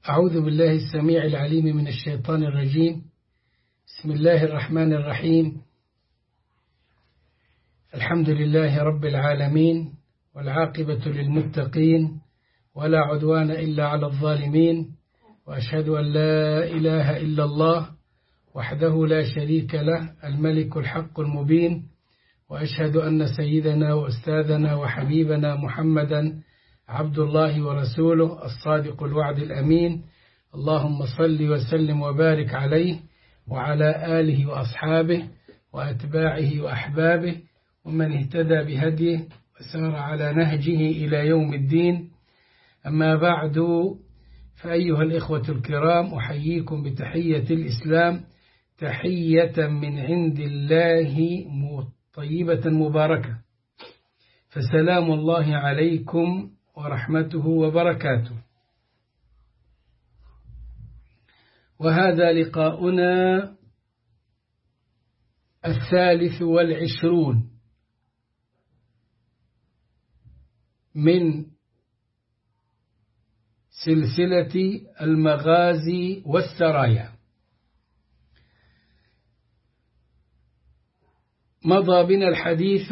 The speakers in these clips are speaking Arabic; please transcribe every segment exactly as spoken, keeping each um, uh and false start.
أعوذ بالله السميع العليم من الشيطان الرجيم. بسم الله الرحمن الرحيم. الحمد لله رب العالمين، والعاقبة للمتقين، ولا عدوان إلا على الظالمين، وأشهد أن لا إله إلا الله وحده لا شريك له الملك الحق المبين، وأشهد أن سيدنا وأستاذنا وحبيبنا محمدا عبد الله ورسوله الصادق الوعد الأمين. اللهم صل وسلم وبارك عليه وعلى آله وأصحابه وأتباعه وأحبابه ومن اهتدى بهديه وسار على نهجه إلى يوم الدين. أما بعد، فأيها الإخوة الكرام، أحييكم بتحية الإسلام، تحية من عند الله طيبة مباركة، فسلام الله عليكم ورحمته وبركاته. وهذا لقاؤنا الثالث والعشرون من سلسلة المغازي والسرايا. مضى بنا الحديث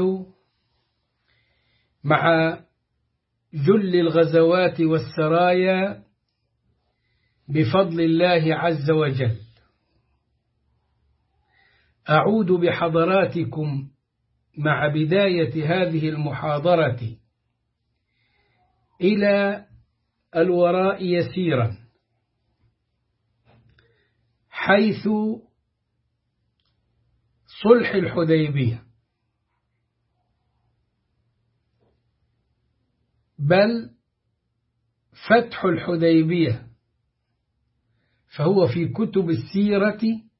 مع جل الغزوات والسرايا بفضل الله عز وجل. أعود بحضراتكم مع بداية هذه المحاضرة إلى الوراء يسيرا، حيث صلح الحديبية، بل فتح الحديبية، فهو في كتب السيرة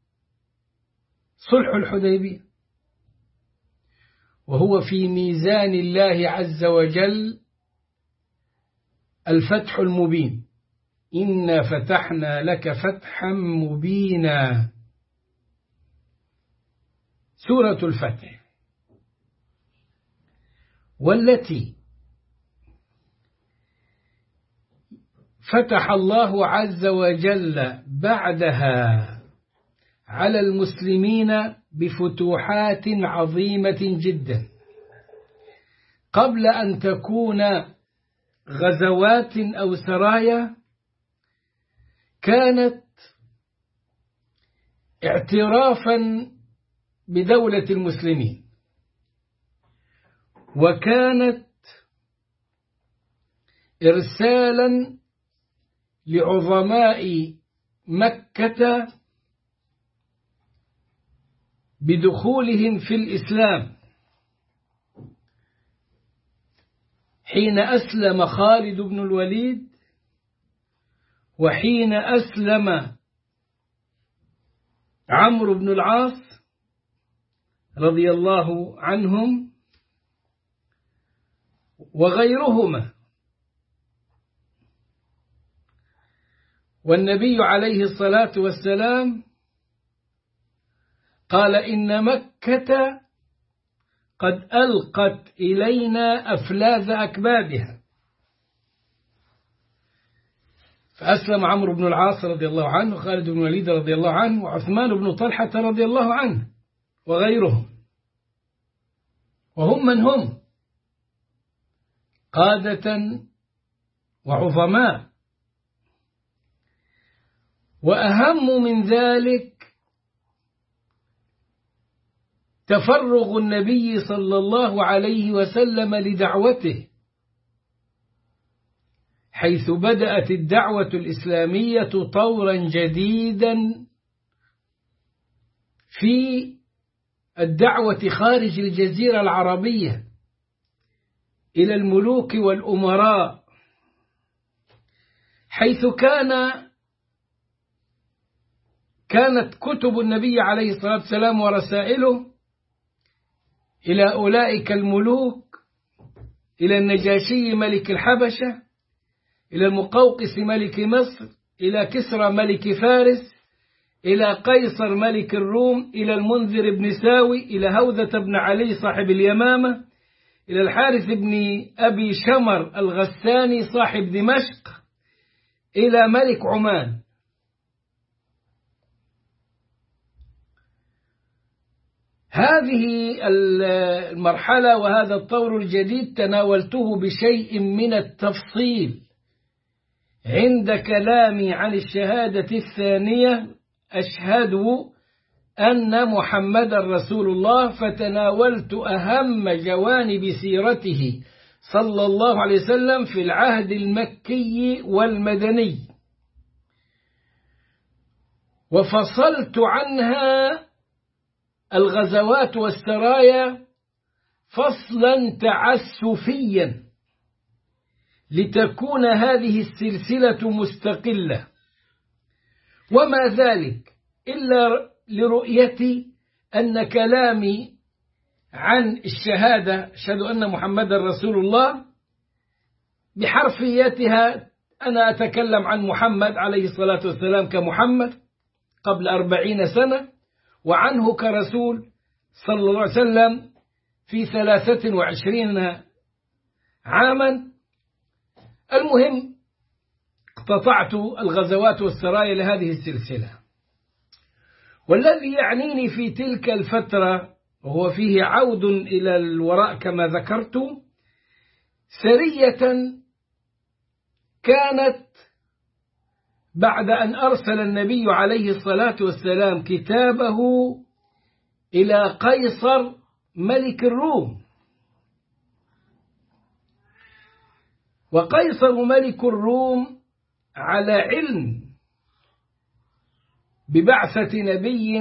صلح الحديبية، وهو في ميزان الله عز وجل الفتح المبين. إنا فتحنا لك فتحا مبينا، سورة الفتح، والتي فتح الله عز وجل بعدها على المسلمين بفتوحات عظيمة جدا، قبل أن تكون غزوات أو سرايا، كانت اعترافا بدولة المسلمين، وكانت إرسالا لعظماء مكة بدخولهم في الإسلام، حين أسلم خالد بن الوليد، وحين أسلم عمرو بن العاص رضي الله عنهم وغيرهما. والنبي عليه الصلاة والسلام قال: إن مكة قد ألقت إلينا أفلاذ أكبادها. فأسلم عمرو بن العاص رضي الله عنه، وخالد بن الوليد رضي الله عنه، وعثمان بن طلحة رضي الله عنه وغيرهم، وهم من هم قادة وعظماء. وأهم من ذلك تفرغ النبي صلى الله عليه وسلم لدعوته، حيث بدأت الدعوة الإسلامية طورا جديدا في الدعوة خارج الجزيرة العربية إلى الملوك والأمراء، حيث كان كانت كتب النبي عليه الصلاة والسلام ورسائله إلى أولئك الملوك، إلى النجاشي ملك الحبشة، إلى المقوقس ملك مصر، إلى كسرى ملك فارس، إلى قيصر ملك الروم، إلى المنذر بن ساوي، إلى هوذة بن علي صاحب اليمامة، إلى الحارث بن أبي شمر الغساني صاحب دمشق، إلى ملك عمان. هذه المرحلة وهذا الطور الجديد تناولته بشيء من التفصيل عند كلامي عن الشهادة الثانية أشهد أن محمد رسول الله، فتناولت أهم جوانب سيرته صلى الله عليه وسلم في العهد المكي والمدني، وفصلت عنها الغزوات والسرايا فصلا تعسفيا لتكون هذه السلسلة مستقلة، وما ذلك إلا لرؤيتي أن كلامي عن الشهادة أشهد أن محمد رسول الله بحرفيتها أنا أتكلم عن محمد عليه الصلاة والسلام كمحمد قبل أربعين سنة، وعنه كرسول صلى الله عليه وسلم في ثلاثة وعشرين عاما. المهم اقتطعت الغزوات والسرايا لهذه السلسلة، والذي يعنيني في تلك الفترة وهو فيه عود إلى الوراء كما ذكرت، سرية كانت بعد أن أرسل النبي عليه الصلاة والسلام كتابه إلى قيصر ملك الروم، وقيصر ملك الروم على علم ببعثة نبي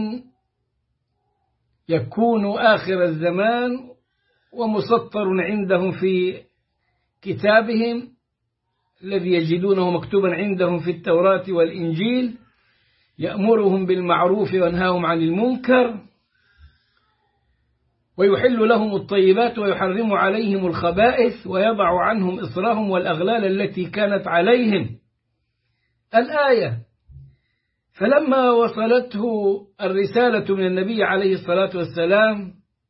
يكون آخر الزمان ومسطر عندهم في كتابهم الذي يجدونه مكتوبا عندهم في التوراة والإنجيل، يأمرهم بالمعروف وينهاهم عن المنكر ويحل لهم الطيبات ويحرم عليهم الخبائث ويضع عنهم إصرهم والأغلال التي كانت عليهم. الآية: فلما وصلته الرسالة من النبي عليه الصلاة والسلام،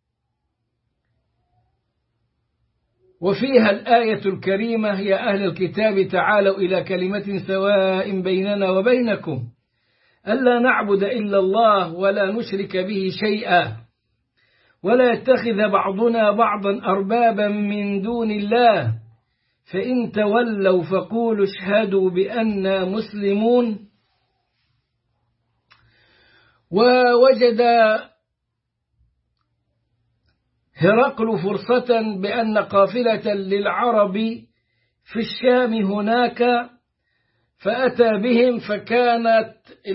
وفيها الآية الكريمة: يا أهل الكتاب تعالوا إلى كلمة سواء بيننا وبينكم ألا نعبد إلا الله ولا نشرك به شيئا ولا يتخذ بعضنا بعضا أربابا من دون الله فإن تولوا فقولوا اشهدوا بأننا مسلمون. ووجد هرقل فرصة بأن قافلة للعرب في الشام هناك، فأتى بهم، فكانت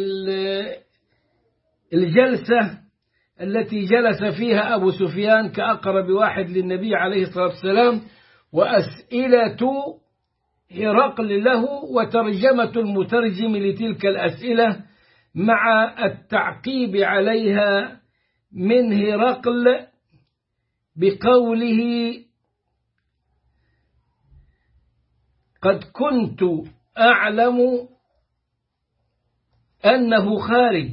الجلسة التي جلس فيها أبو سفيان كأقرب واحد للنبي عليه الصلاة والسلام، وأسئلة هرقل له وترجمة المترجم لتلك الأسئلة مع التعقيب عليها من هرقل بقوله: قد كنت أعلم أنه خارج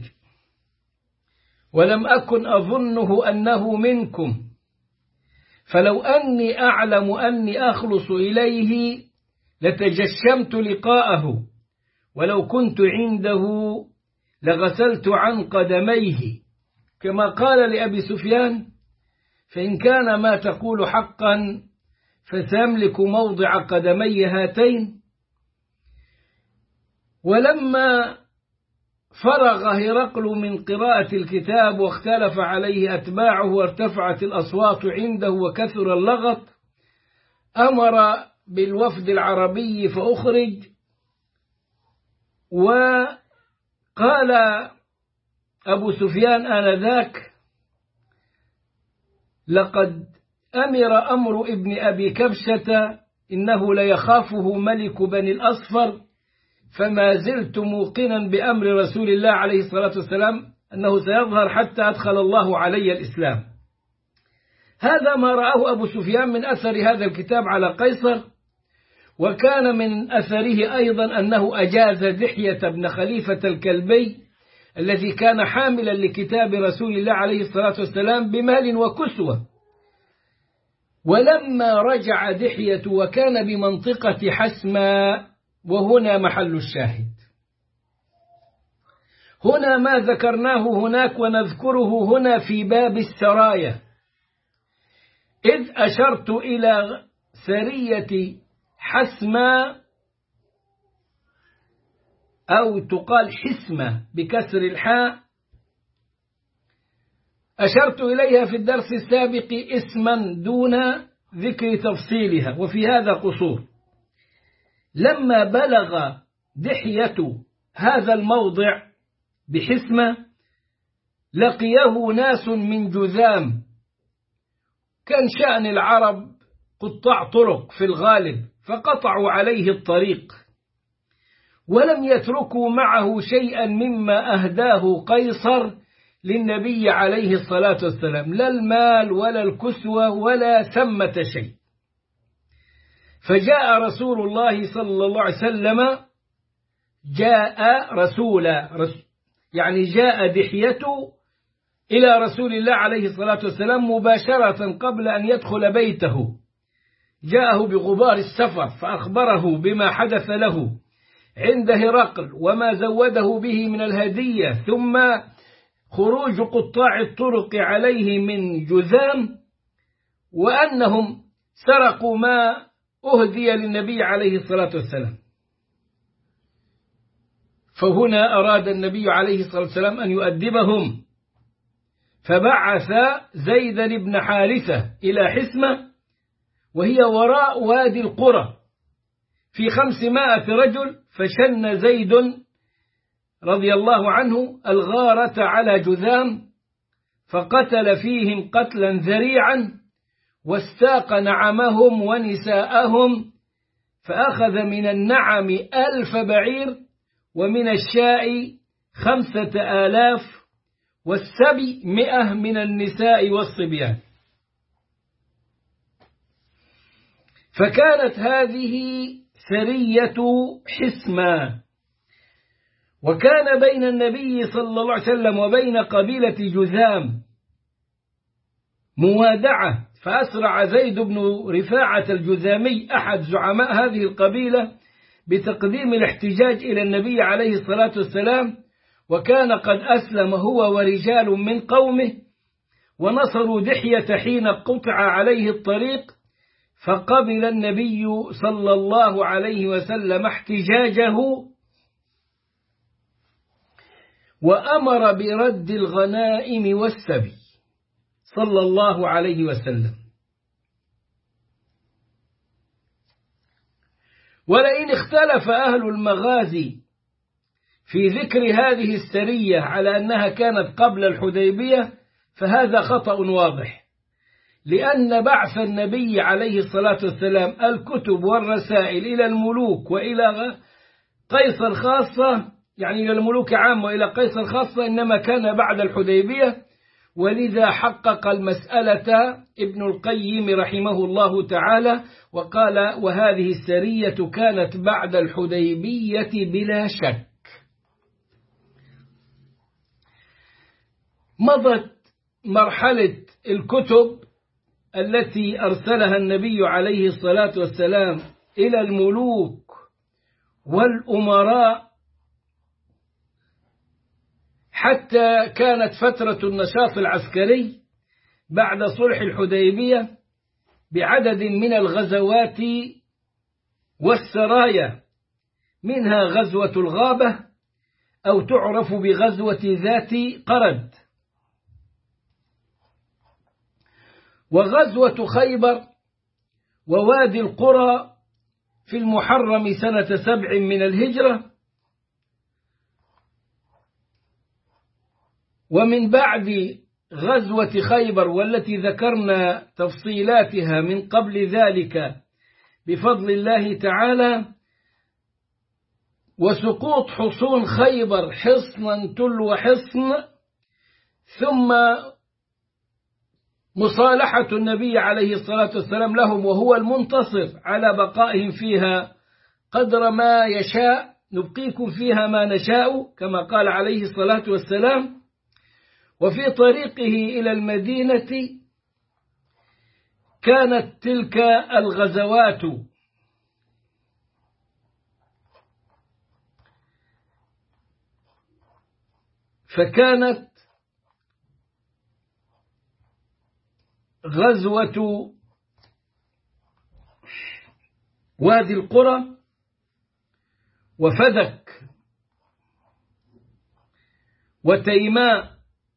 ولم أكن أظنه أنه منكم، فلو أني أعلم أني أخلص إليه لتجشمت لقاءه، ولو كنت عنده لغسلت عن قدميه، كما قال لأبي سفيان: فإن كان ما تقول حقا فسأملك موضع قدمي هاتين. ولما فرغ هرقل من قراءة الكتاب واختلف عليه أتباعه وارتفعت الأصوات عنده وكثر اللغط، أمر بالوفد العربي فأخرج، وقال أبو سفيان آنذاك: لقد أمر أمر ابن أبي كبشة إنه ليخافه ملك بني الأصفر، فما زلت موقنا بأمر رسول الله عليه الصلاة والسلام أنه سيظهر حتى أدخل الله علي الإسلام. هذا ما رآه أبو سفيان من أثر هذا الكتاب على قيصر. وكان من أثره أيضا أنه أجاز دحية بن خليفة الكلبي الذي كان حاملا لكتاب رسول الله عليه الصلاة والسلام بمال وكسوة. ولما رجع دحية وكان بمنطقة حسماء وهنا محل الشاهد. هنا ما ذكرناه هناك ونذكره هنا في باب السرايا، إذ أشرت إلى سرية حسمة أو تقال حسمة بكسر الحاء، أشرت إليها في الدرس السابق اسما دون ذكر تفصيلها، وفي هذا قصور. لما بلغ دحية هذا الموضع بحسمة لقيه ناس من جذام، كان شأن العرب قطاع طرق في الغالب، فقطعوا عليه الطريق ولم يتركوا معه شيئا مما أهداه قيصر للنبي عليه الصلاة والسلام، لا المال ولا الكسوة ولا ثمة شيء. فجاء رسول الله صلى الله عليه وسلم، جاء رسولا يعني جاء دحية إلى رسول الله عليه الصلاة والسلام مباشرة قبل أن يدخل بيته، جاءه بغبار السفر فأخبره بما حدث له عند هرقل وما زوده به من الهدية، ثم خروج قطاع الطرق عليه من جذام، وأنهم سرقوا ما أهدي للنبي عليه الصلاة والسلام. فهنا أراد النبي عليه الصلاة والسلام أن يؤدبهم، فبعث زيدا بن حارثة إلى حسمة وهي وراء وادي القرى في خمسمائة رجل، فشن زيد رضي الله عنه الغارة على جذام فقتل فيهم قتلا ذريعا، واستاق نعمهم ونساءهم، فأخذ من النعم ألف بعير ومن الشاء خمسة آلاف والسبي مئة من النساء والصبيان. فكانت هذه سرية حسمة، وكان بين النبي صلى الله عليه وسلم وبين قبيلة جذام موادعة، فأسرع زيد بن رفاعة الجذامي أحد زعماء هذه القبيلة بتقديم الاحتجاج إلى النبي عليه الصلاة والسلام، وكان قد أسلم هو ورجال من قومه ونصروا دحية حين قطع عليه الطريق، فقبل النبي صلى الله عليه وسلم احتجاجه وأمر برد الغنائم والسبي صلى الله عليه وسلم. ولئن اختلف أهل المغازي في ذكر هذه السرية على أنها كانت قبل الحديبية فهذا خطأ واضح، لأن بعث النبي عليه الصلاة والسلام الكتب والرسائل إلى الملوك وإلى قيصر خاصة، يعني إلى الملوك عامة وإلى قيصر خاصة، إنما كان بعد الحديبية، ولذا حقق المسألة ابن القيم رحمه الله تعالى وقال: وهذه السرية كانت بعد الحديبية بلا شك. مضت مرحلة الكتب التي أرسلها النبي عليه الصلاة والسلام إلى الملوك والأمراء، حتى كانت فترة النشاط العسكري بعد صلح الحديبية بعدد من الغزوات والسرايا، منها غزوة الغابة أو تعرف بغزوة ذات قرد، وغزوة خيبر، ووادي القرى في المحرم سنة سبع من الهجرة. ومن بعد غزوة خيبر والتي ذكرنا تفصيلاتها من قبل ذلك بفضل الله تعالى، وسقوط حصون خيبر حصنا تلو حصن، ثم مصالحة النبي عليه الصلاة والسلام لهم وهو المنتصر على بقائهم فيها قدر ما يشاء، نبقيكم فيها ما نشاء كما قال عليه الصلاة والسلام. وفي طريقه إلى المدينة كانت تلك الغزوات فكانت غزوة وادي القرى وفدك وتيماء،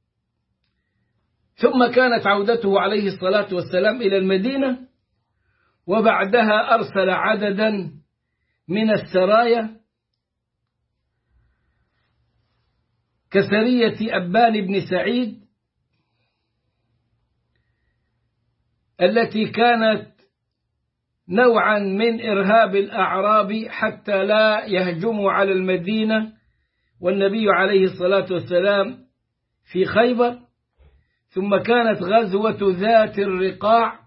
ثم كانت عودته عليه الصلاة والسلام إلى المدينة، وبعدها أرسل عددا من السرايا كسرية أبان بن سعيد التي كانت نوعا من إرهاب الأعراب حتى لا يهجموا على المدينة والنبي عليه الصلاة والسلام في خيبر. ثم كانت غزوة ذات الرقاع،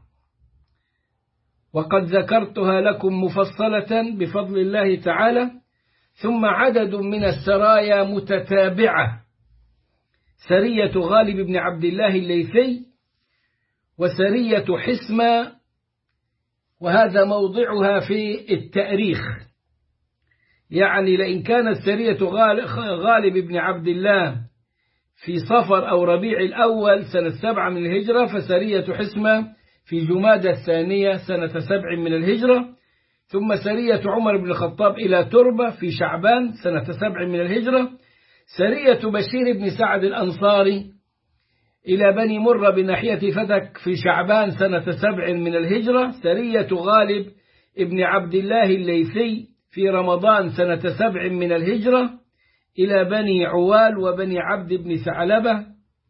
وقد ذكرتها لكم مفصلة بفضل الله تعالى. ثم عدد من السرايا متتابعة، سرية غالب بن عبد الله الليثي، وسرية حسمة، وهذا موضعها في التاريخ، يعني لئن كانت سرية غالب بن عبد الله في صفر أو ربيع الأول سنة سبعة من الهجرة، فسرية حسمة في جمادى الثانية سنة سبع من الهجرة. ثم سرية عمر بن الخطاب إلى تربة في شعبان سنة سبع من الهجرة. سرية بشير بن سعد الأنصاري إلى بني مرة بناحية فتك في شعبان سنة سبع من الهجرة. سرية غالب ابن عبد الله الليثي في رمضان سنة سبع من الهجرة إلى بني عوال وبني عبد بن ثعلبة.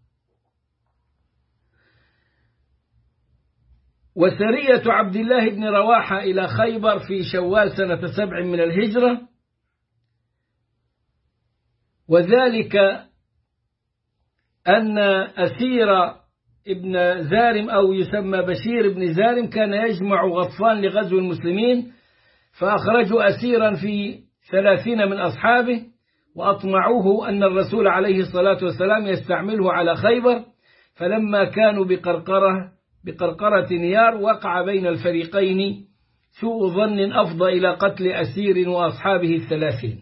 وسرية عبد الله بن رواحة إلى خيبر في شوال سنة سبع من الهجرة، وذلك أن أسير ابن زارم أو يسمى بشير ابن زارم كان يجمع غطفان لغزو المسلمين، فأخرجوا أسيرا في ثلاثين من أصحابه وأطمعوه أن الرسول عليه الصلاة والسلام يستعمله على خيبر، فلما كانوا بقرقرة بقرقرة نيار وقع بين الفريقين سوء ظن أفضى إلى قتل أسير وأصحابه الثلاثين.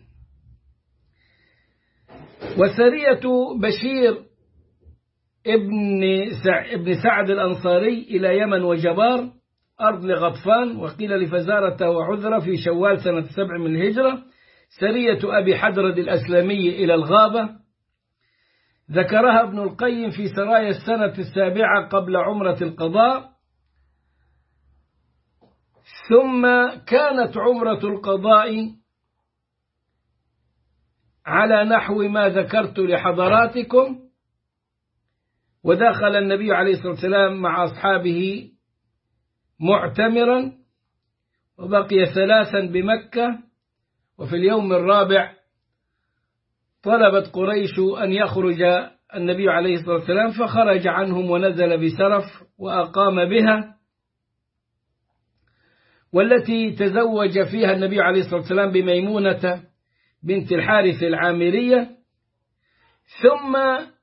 وسرية بشير ابن ابن سعد الأنصاري إلى يمن وجبار أرض لغطفان وقيل لفزارة وعذرة في شوال سنة سبع من الهجرة. سرية أبي حدرد الأسلمي إلى الغابة ذكرها ابن القيم في سرايا السنة السابعة قبل عمرة القضاء. ثم كانت عمرة القضاء على نحو ما ذكرت لحضراتكم، ودخل النبي عليه الصلاة والسلام مع أصحابه معتمرا وبقي ثلاثا بمكة، وفي اليوم الرابع طلبت قريش أن يخرج النبي عليه الصلاة والسلام، فخرج عنهم ونزل بسرف وأقام بها، والتي تزوج فيها النبي عليه الصلاة والسلام بميمونة بنت الحارث العامرية. ثم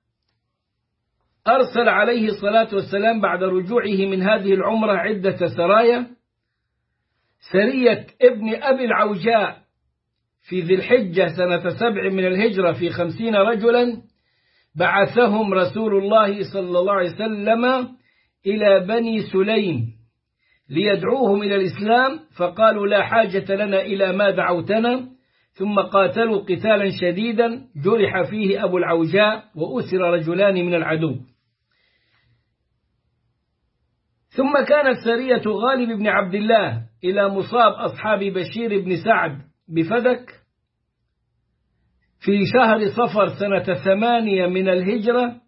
أرسل عليه الصلاة والسلام بعد رجوعه من هذه العمرة عدة سرايا. سرية ابن أبي العوجاء في ذي الحجة سنة سبع من الهجرة في خمسين رجلا بعثهم رسول الله صلى الله عليه وسلم إلى بني سليم ليدعوهم إلى الإسلام، فقالوا لا حاجة لنا إلى ما دعوتنا، ثم قاتلوا قتالا شديدا جرح فيه أبو العوجاء وأسر رجلان من العدو. ثم كانت سرية غالب بن عبد الله إلى مصاب أصحاب بشير بن سعد بفدك في شهر صفر سنة ثمانية من الهجرة،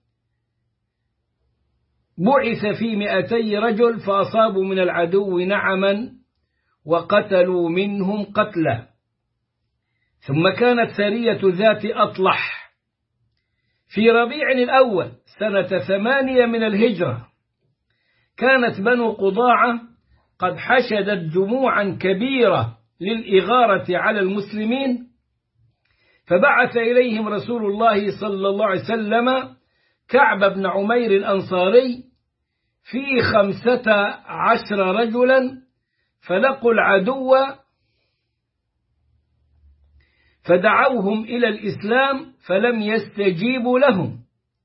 بعث في مئتي رجل فأصابوا من العدو نعما وقتلوا منهم قتلا. ثم كانت سرية ذات أطلح في ربيع الأول سنة ثمانية من الهجرة، كانت بنو قضاعة قد حشدت جموعا كبيرة للإغارة على المسلمين، فبعث إليهم رسول الله صلى الله عليه وسلم كعب بن عمير الأنصاري في خمسة عشر رجلا، فلقوا العدو فدعوهم إلى الإسلام فلم يستجيبوا لهم،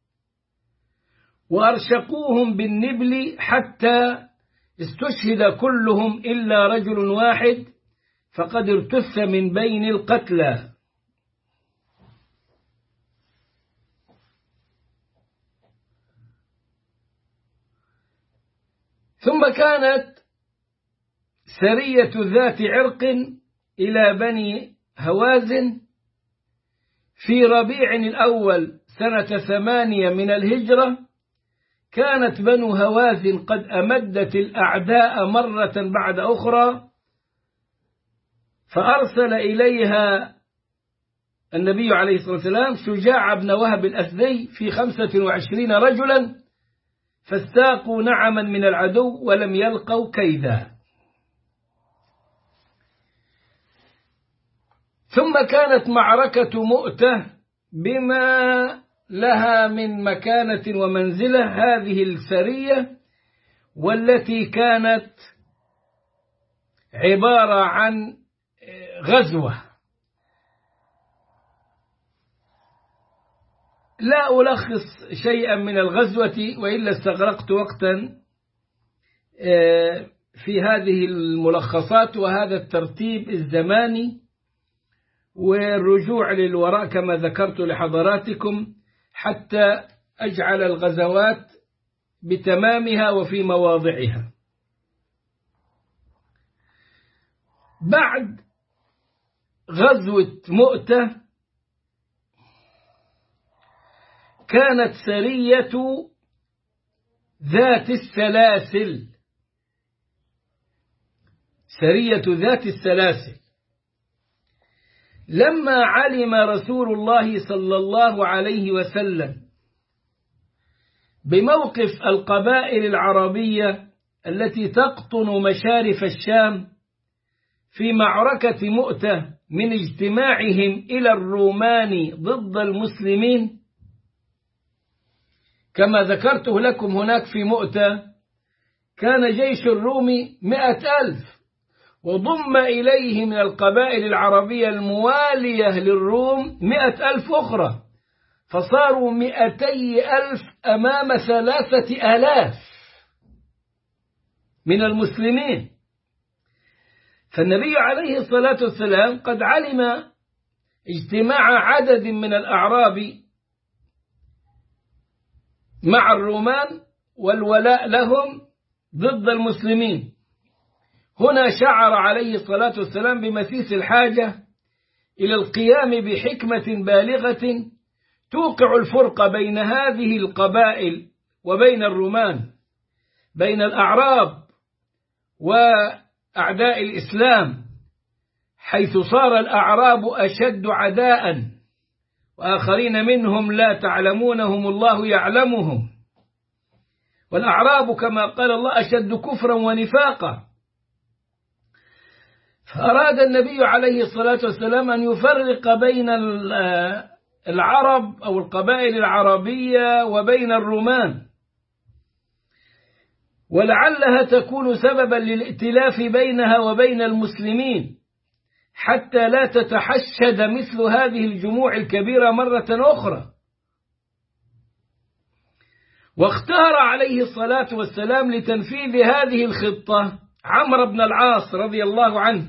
وأرشقوهم بالنبل حتى استشهد كلهم إلا رجل واحد فقد ارتث من بين القتلى. ثم كانت سرية ذات عرق إلى بني هوازن في ربيع الأول سنة ثمانية من الهجرة. كانت بنو هوازن قد أمدت الأعداء مرة بعد أخرى، فأرسل إليها النبي عليه الصلاة والسلام شجاع بن وهب الأسدي في خمسة وعشرين رجلا، فاستاقوا نعما من العدو ولم يلقوا كيدا. ثم كانت معركة مؤتة بما لها من مكانة ومنزلة هذه السرية، والتي كانت عبارة عن غزوة. لا ألخص شيئا من الغزوة وإلا استغرقت وقتا في هذه الملخصات وهذا الترتيب الزماني والرجوع للوراء كما ذكرت لحضراتكم حتى أجعل الغزوات بتمامها وفي مواضعها. بعد غزوة مؤتة كانت سرية ذات السلاسل سرية ذات السلاسل لما علم رسول الله صلى الله عليه وسلم بموقف القبائل العربية التي تقطن مشارف الشام في معركة مؤتة من اجتماعهم إلى الرومان ضد المسلمين، كما ذكرته لكم هناك في مؤتة كان جيش الروم مئة ألف، وضم إليه من القبائل العربية الموالية للروم مئة ألف أخرى، فصاروا مئتي ألف أمام ثلاثة آلاف من المسلمين. فالنبي عليه الصلاة والسلام قد علم اجتماع عدد من الأعراب مع الرومان والولاء لهم ضد المسلمين. هنا شعر عليه الصلاة والسلام بمسيس الحاجة إلى القيام بحكمة بالغة توقع الفرق بين هذه القبائل وبين الرومان، بين الأعراب وأعداء الإسلام، حيث صار الأعراب أشد عداء وآخرين منهم لا تعلمونهم الله يعلمهم، والأعراب كما قال الله أشد كفرا ونفاقا. فأراد النبي عليه الصلاة والسلام أن يفرق بين العرب أو القبائل العربية وبين الرومان، ولعلها تكون سببا للائتلاف بينها وبين المسلمين حتى لا تتحشد مثل هذه الجموع الكبيرة مرة أخرى. واختار عليه الصلاة والسلام لتنفيذ هذه الخطة عمرو بن العاص رضي الله عنه،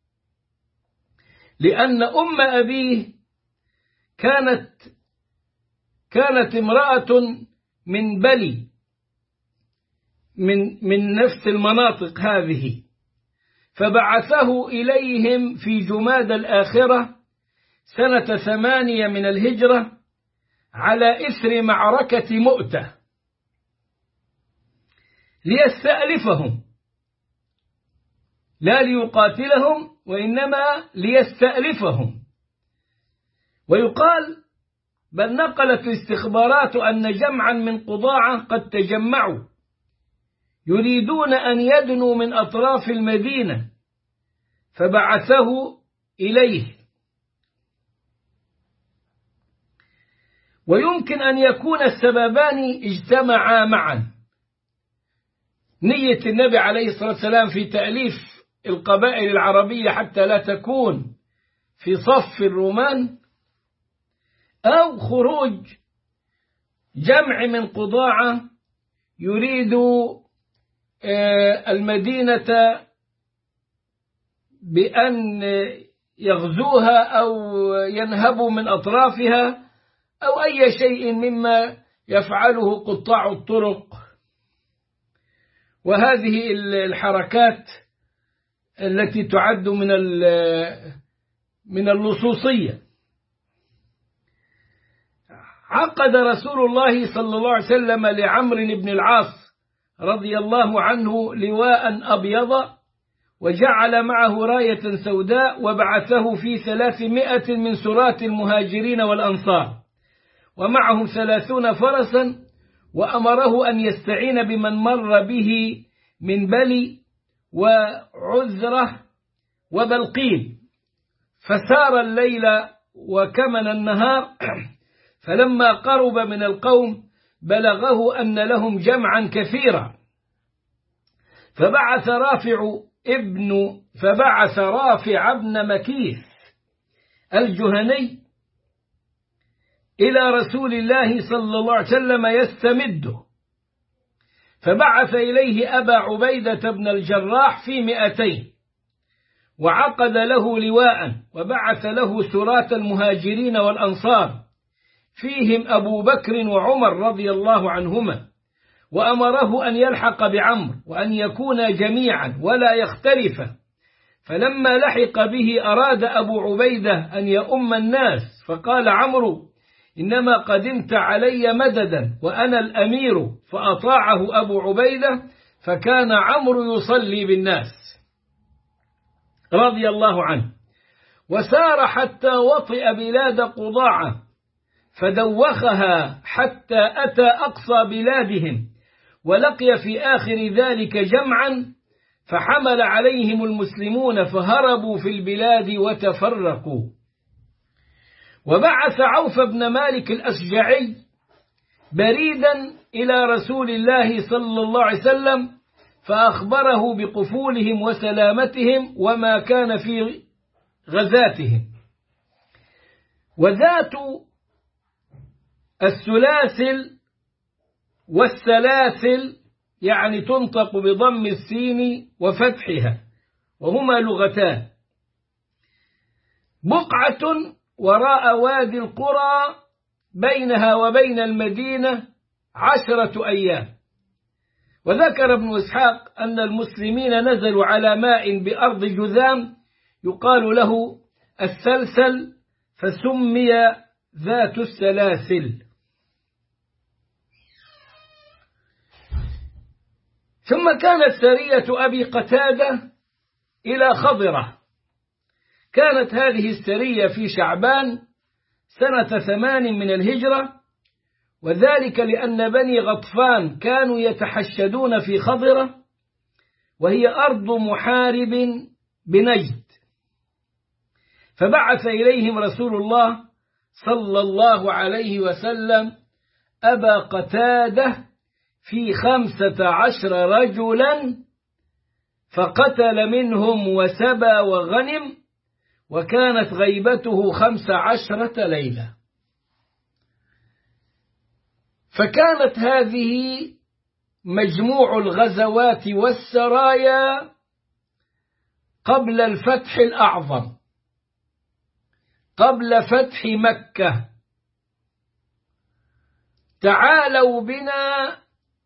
لأن أم أبيه كانت كانت امرأة من بلي من من نفس المناطق هذه، فبعثه إليهم في جماد الآخرة سنة ثمانية من الهجرة على إثر معركة مؤتة ليستألفهم، لا ليقاتلهم وإنما ليستألفهم. ويقال بل نقلت الاستخبارات أن جمعا من قضاعة قد تجمعوا يريدون أن يدنوا من أطراف المدينة، فبعثه إليه. ويمكن أن يكون السببان اجتمعا معا: نية النبي عليه الصلاة والسلام في تأليف القبائل العربية حتى لا تكون في صف الرومان، أو خروج جمع من قضاعة يريد المدينة بأن يغزوها أو ينهبوا من أطرافها أو أي شيء مما يفعله قطاع الطرق. وهذه الحركات التي تعد من من اللصوصية. عقد رسول الله صلى الله عليه وسلم لعمرو بن العاص رضي الله عنه لواء أبيض، وجعل معه راية سوداء، وبعثه في ثلاثمائة من سراة المهاجرين والأنصار، ومعهم ثلاثون فرسا، وأمره أن يستعين بمن مر به من بلي وعذرة وبلقين. فسار الليل وكمن النهار، فلما قرب من القوم بلغه أن لهم جمعا كثيرا، فبعث رافع ابن فبعث رافع ابن مكيث الجهني إلى رسول الله صلى الله عليه وسلم يستمده، فبعث إليه أبا عبيدة بن الجراح في مئتين، وعقد له لواء، وبعث له سراة المهاجرين والأنصار فيهم أبو بكر وعمر رضي الله عنهما، وأمره أن يلحق بعمرو وأن يكونا جميعا ولا يختلفا. فلما لحق به أراد أبو عبيدة أن يؤم الناس، فقال عمرو: إنما قدمت علي مددا وأنا الأمير، فأطاعه أبو عبيدة، فكان عمرو يصلي بالناس رضي الله عنه. وسار حتى وطئ بلاد قضاعة، فدوخها حتى أتى أقصى بلادهم، ولقي في آخر ذلك جمعا، فحمل عليهم المسلمون فهربوا في البلاد وتفرقوا. وبعث عوف بن مالك الأشجعي بريدا إلى رسول الله صلى الله عليه وسلم، فأخبره بقفولهم وسلامتهم وما كان في غزاتهم. وذات السلاسل والسلاسل يعني تنطق بضم السين وفتحها، وهما لغتان، بقعة وراء وادي القرى بينها وبين المدينة عشرة أيام. وذكر ابن إسحاق أن المسلمين نزلوا على ماء بأرض جذام يقال له السلسل، فسمي ذات السلاسل. ثم كانت سرية أبي قتادة إلى خضرة. كانت هذه السرية في شعبان سنة ثمان من الهجرة، وذلك لأن بني غطفان كانوا يتحشدون في خضرة، وهي أرض محارب بنجد. فبعث إليهم رسول الله صلى الله عليه وسلم أبا قتادة في خمسة عشر رجلا، فقتل منهم وسبى وغنم، وكانت غيبته خمس عشرة ليلة. فكانت هذه مجموع الغزوات والسرايا قبل الفتح الأعظم، قبل فتح مكة. تعالوا بنا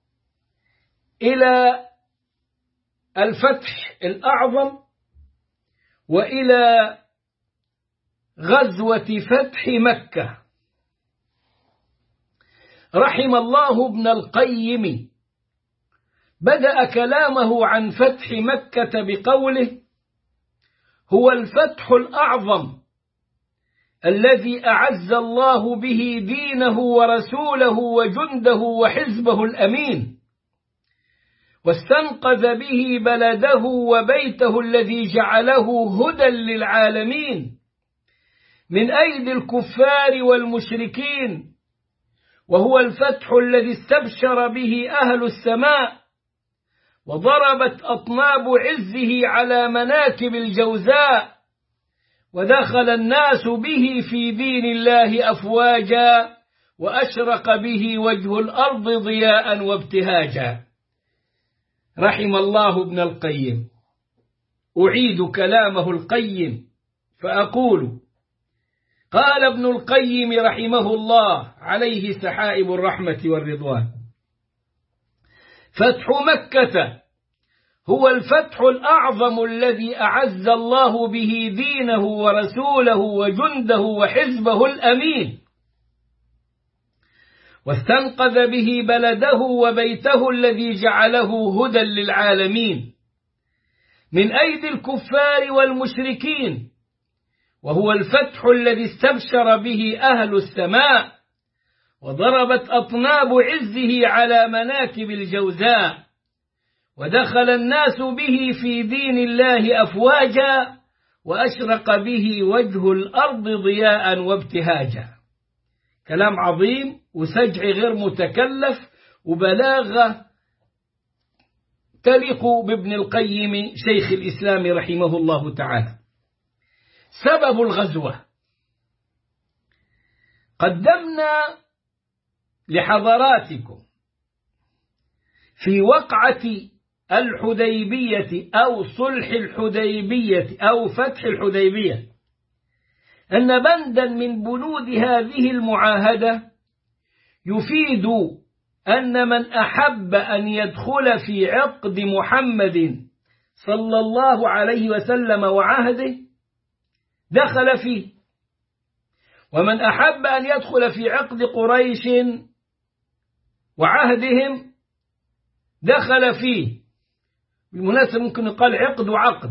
إلى الفتح الأعظم وإلى غزوة فتح مكة. رحم الله ابن القيم، بدأ كلامه عن فتح مكة بقوله: هو الفتح الأعظم الذي أعز الله به دينه ورسوله وجنده وحزبه الأمين، واستنقذ به بلده وبيته الذي جعله هدى للعالمين من أيدي الكفار والمشركين، وهو الفتح الذي استبشر به أهل السماء، وضربت أطناب عزه على مناكب الجوزاء، ودخل الناس به في دين الله أفواجا وأشرق به وجه الأرض ضياء وابتهاجا. رحم الله ابن القيم. أعيد كلامه القيم فأقول: قال ابن القيم رحمه الله عليه سحائب الرحمة والرضوان: فتح مكة هو الفتح الأعظم الذي أعز الله به دينه ورسوله وجنده وحزبه الأمين، واستنقذ به بلده وبيته الذي جعله هدى للعالمين من أيدي الكفار والمشركين، وهو الفتح الذي استبشر به أهل السماء وضربت أطناب عزه على مناكب الجوزاء، ودخل الناس به في دين الله أفواجا وأشرق به وجه الأرض ضياء وابتهاجا. كلام عظيم وسجع غير متكلف وبلاغة تليق بابن القيم شيخ الإسلام رحمه الله تعالى. سبب الغزوة: قدمنا لحضراتكم في وقعة الحديبية أو صلح الحديبية أو فتح الحديبية أن بندا من بنود هذه المعاهدة يفيد أن من أحب أن يدخل في عقد محمد صلى الله عليه وسلم وعهده دخل فيه، ومن أحب أن يدخل في عقد قريش وعهدهم دخل فيه. بالمناسبة ممكن يقال عقد وعقد.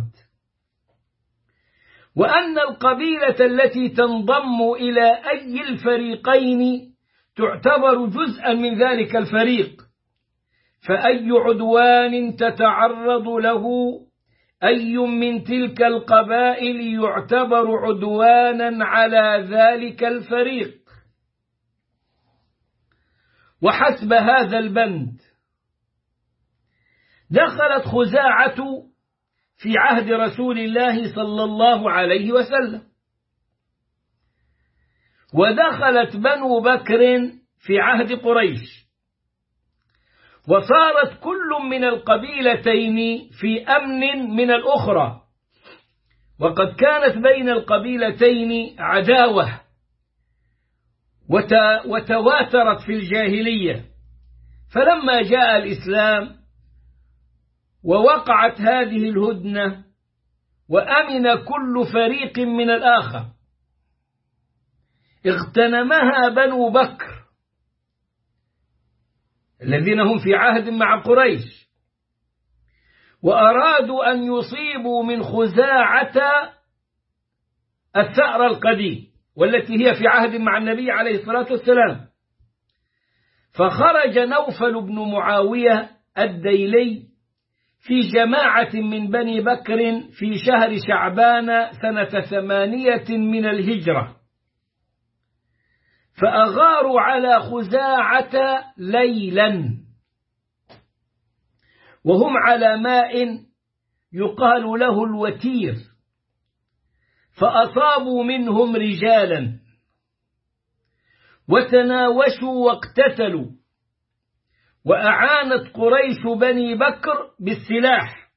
وأن القبيلة التي تنضم إلى أي الفريقين تعتبر جزءا من ذلك الفريق، فأي عدوان تتعرض له أي من تلك القبائل يعتبر عدوانا على ذلك الفريق. وحسب هذا البند دخلت خزاعة في عهد رسول الله صلى الله عليه وسلم، ودخلت بنو بكر في عهد قريش، وصارت كل من القبيلتين في أمن من الأخرى، وقد كانت بين القبيلتين عداوة وتواترت في الجاهلية. فلما جاء الإسلام ووقعت هذه الهدنة وأمن كل فريق من الآخر اغتنمها بنو بكر الذين هم في عهد مع قريش، وأرادوا أن يصيبوا من خزاعة الثأر القديم والتي هي في عهد مع النبي عليه الصلاة والسلام. فخرج نوفل بن معاوية الديلي في جماعة من بني بكر في شهر شعبان سنة ثمانية من الهجرة، فأغاروا على خزاعة ليلا وهم على ماء يقال له الوتير، فأصابوا منهم رجالا وتناوشوا واقتتلوا، وأعانت قريش بني بكر بالسلاح،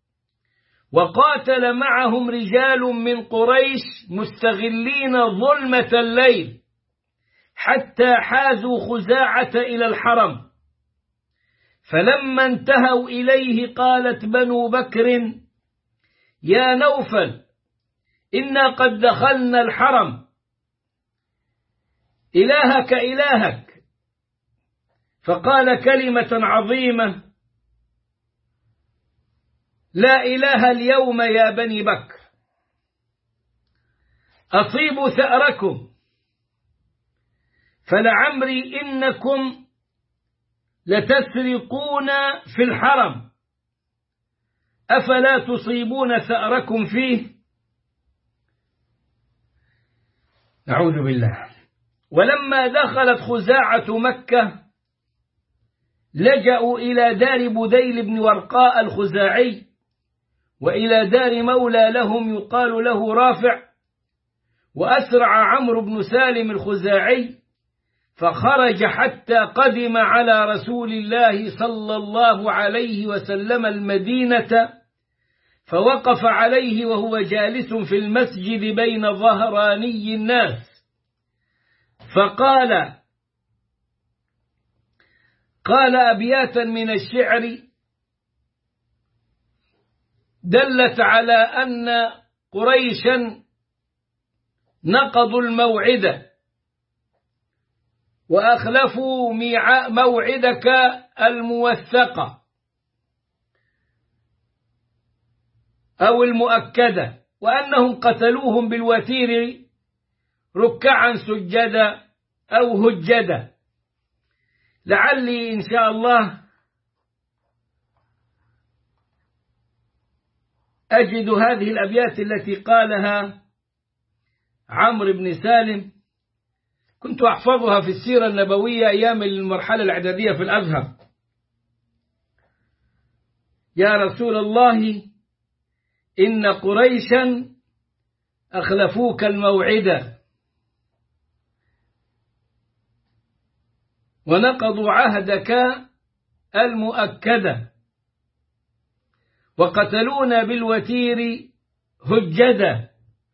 وقاتل معهم رجال من قريش مستغلين ظلمة الليل حتى حازوا خزاعة إلى الحرم. فلما انتهوا إليه قالت بنو بكر: يا نوفل، إنا قد دخلنا الحرم، إلهك إلهك. فقال كلمة عظيمة: لا إله اليوم يا بني بكر، أصيبوا ثأركم، فلعمري إنكم لتسرقون في الحرم، أفلا تصيبون ثأركم فيه؟ نعوذ بالله. ولما دخلت خزاعة مكة لجأوا إلى دار بديل بن ورقاء الخزاعي وإلى دار مولى لهم يقال له رافع، وأسرع عمرو بن سالم الخزاعي فخرج حتى قدم على رسول الله صلى الله عليه وسلم المدينة، فوقف عليه وهو جالس في المسجد بين ظهراني الناس، فقال قال أبياتا من الشعر دلت على أن قريشا نقضوا الموعد وأخلفوا موعدك الموثقة أو المؤكدة، وأنهم قتلوهم بالوتير ركعا سجدا أو هجدا. لعلي إن شاء الله أجد هذه الأبيات التي قالها عمرو بن سالم، كنت أحفظها في السيرة النبوية أيام المرحلة الإعدادية في الأزهر. يا رسول الله إن قريشا أخلفوك الموعد ونقضوا عهدك المؤكد وقتلونا بالوتير هجدا.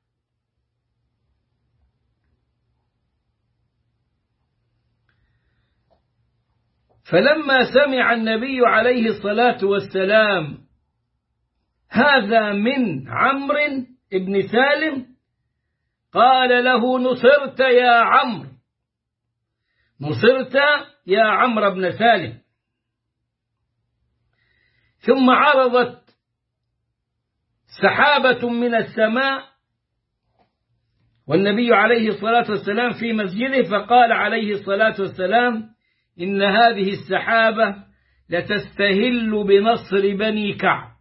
فلما سمع النبي عليه الصلاة والسلام هذا من عمرو بن سالم قال له نصرت يا عمرو، نصرت يا عمرو بن سالم. ثم عرضت سحابة من السماء والنبي عليه الصلاة والسلام في مسجده، فقال عليه الصلاة والسلام إن هذه السحابة لتستهل بنصر بني كعب.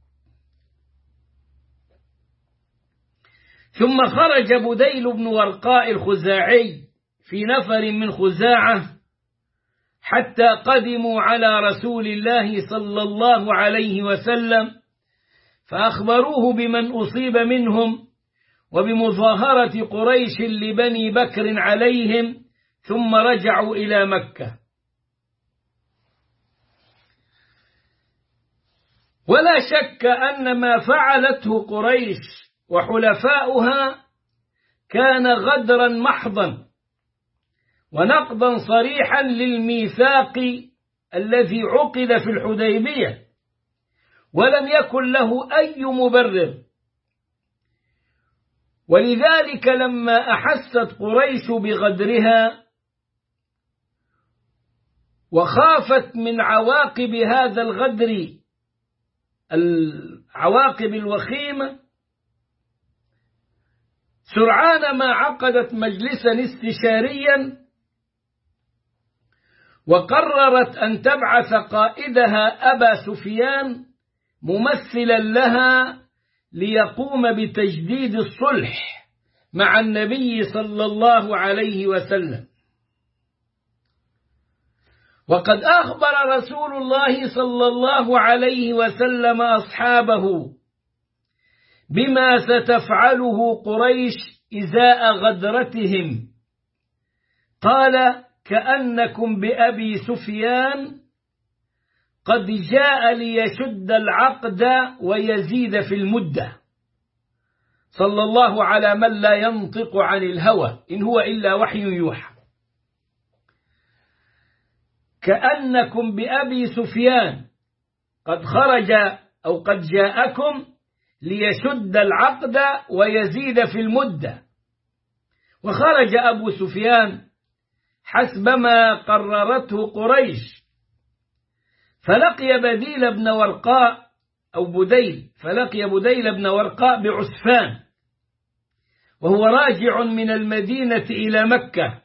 ثم خرج بديل بن ورقاء الخزاعي في نفر من خزاعة حتى قدموا على رسول الله صلى الله عليه وسلم، فأخبروه بمن أصيب منهم وبمظاهرة قريش لبني بكر عليهم، ثم رجعوا إلى مكة. ولا شك أن ما فعلته قريش وحلفاؤها كان غدرا محضا ونقضا صريحا للميثاق الذي عقد في الحديبية، ولم يكن له أي مبرر. ولذلك لما أحست قريش بغدرها وخافت من عواقب هذا الغدر العواقب الوخيمة، سرعان ما عقدت مجلسا استشاريا وقررت أن تبعث قائدها أبا سفيان ممثلا لها ليقوم بتجديد الصلح مع النبي صلى الله عليه وسلم. وقد أخبر رسول الله صلى الله عليه وسلم أصحابه بما ستفعله قريش إزاء غدرتهم، قال كأنكم بأبي سفيان قد جاء ليشد العقد ويزيد في المدة، صلى الله على من لا ينطق عن الهوى إن هو إلا وحي يوحى. كأنكم بأبي سفيان قد خرج أو قد جاءكم ليشد العقد ويزيد في المدة. وخرج أبو سفيان حسب ما قررته قريش، فلقي بديل بن ورقاء أو بديل فلقي بديل بن ورقاء بعسفان وهو راجع من المدينة إلى مكة،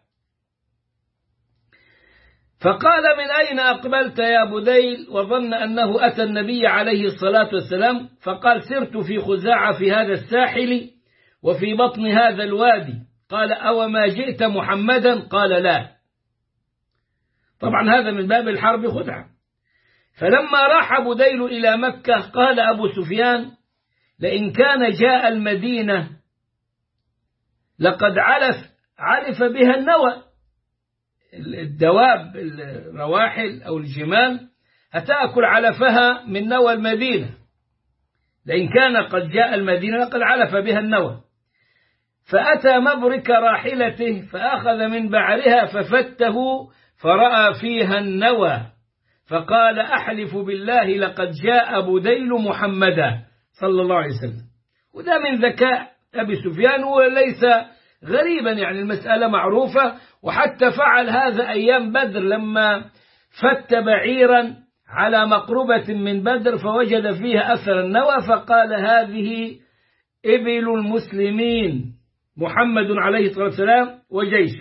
فقال من أين أقبلت يا بديل؟ وظن أنه أتى النبي عليه الصلاة والسلام، فقال سرت في خزاعة في هذا الساحل وفي بطن هذا الوادي. قال أو ما جئت محمدا؟ قال لا. طبعا هذا من باب الحرب خدعة. فلما راح بديل إلى مكة قال أبو سفيان لئن كان جاء المدينة لقد علف علف بها النوى، الدواب الرواحل أو الجمال هتأكل علفها من نوى المدينة، لأن كان قد جاء المدينة لقد علف بها النوى. فأتى مبرك راحلته فأخذ من بعرها ففته فرأى فيها النوى، فقال أحلف بالله لقد جاء بديل محمدا صلى الله عليه وسلم. وده من ذكاء أبي سفيان وليس غريبا، يعني المسألة معروفة، وحتى فعل هذا أيام بدر لما فت بعيرا على مقربة من بدر فوجد فيها أثر النوى فقال هذه إبل المسلمين محمد عليه الصلاة والسلام وجيشه.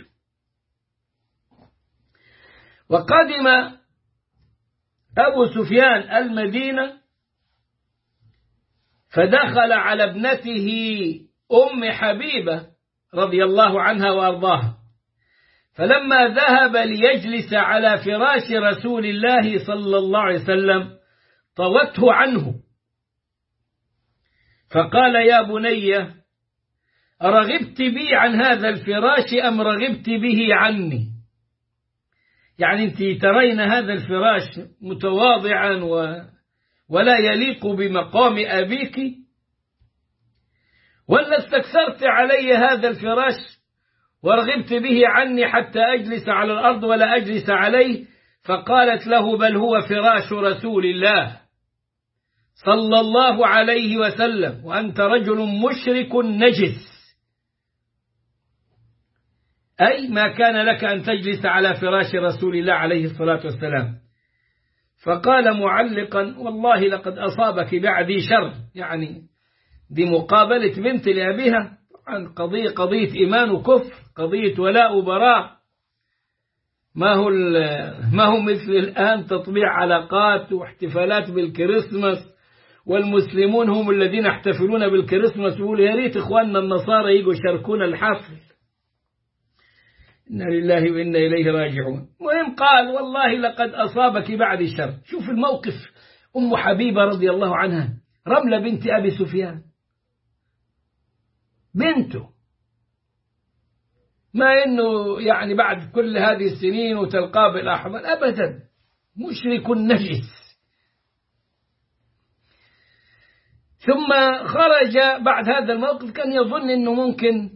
وقدم أبو سفيان المدينة فدخل على ابنته أم حبيبة رضي الله عنها وأرضاها، فلما ذهب ليجلس على فراش رسول الله صلى الله عليه وسلم طوته عنه فقال يا بني أرغبت بي عن هذا الفراش أم رغبت به عني؟ يعني أنت ترين هذا الفراش متواضعا و ولا يليق بمقام أبيك، ولا استكثرت علي هذا الفراش ورغبت به عني حتى أجلس على الأرض ولا أجلس عليه؟ فقالت له بل هو فراش رسول الله صلى الله عليه وسلم وأنت رجل مشرك نجس، أي ما كان لك أن تجلس على فراش رسول الله عليه الصلاة والسلام. فقال معلقا والله لقد أصابك بعدي شر، يعني دي مقابلة بنت لأبيها، طبعا قضية قضية إيمان وكفر، قضية ولاء وبراء، ما هو ما هو مثل الآن تطبيع علاقات واحتفالات بالكريسماس، والمسلمون هم الذين يحتفلون بالكريسماس ويقولوا يا ريت إخواننا النصارى يجوا يشاركونا الحفل. إنا لله وإنا إليه راجعون. مهم قال والله لقد أصابك بعد شر. شوف الموقف، أم حبيبة رضي الله عنها رملة بنت أبي سفيان بنته، ما إنه يعني بعد كل هذه السنين وتلقاه بالأحضان أبدا، مشرك نجس. ثم خرج بعد هذا الموقف كان يظن إنه ممكن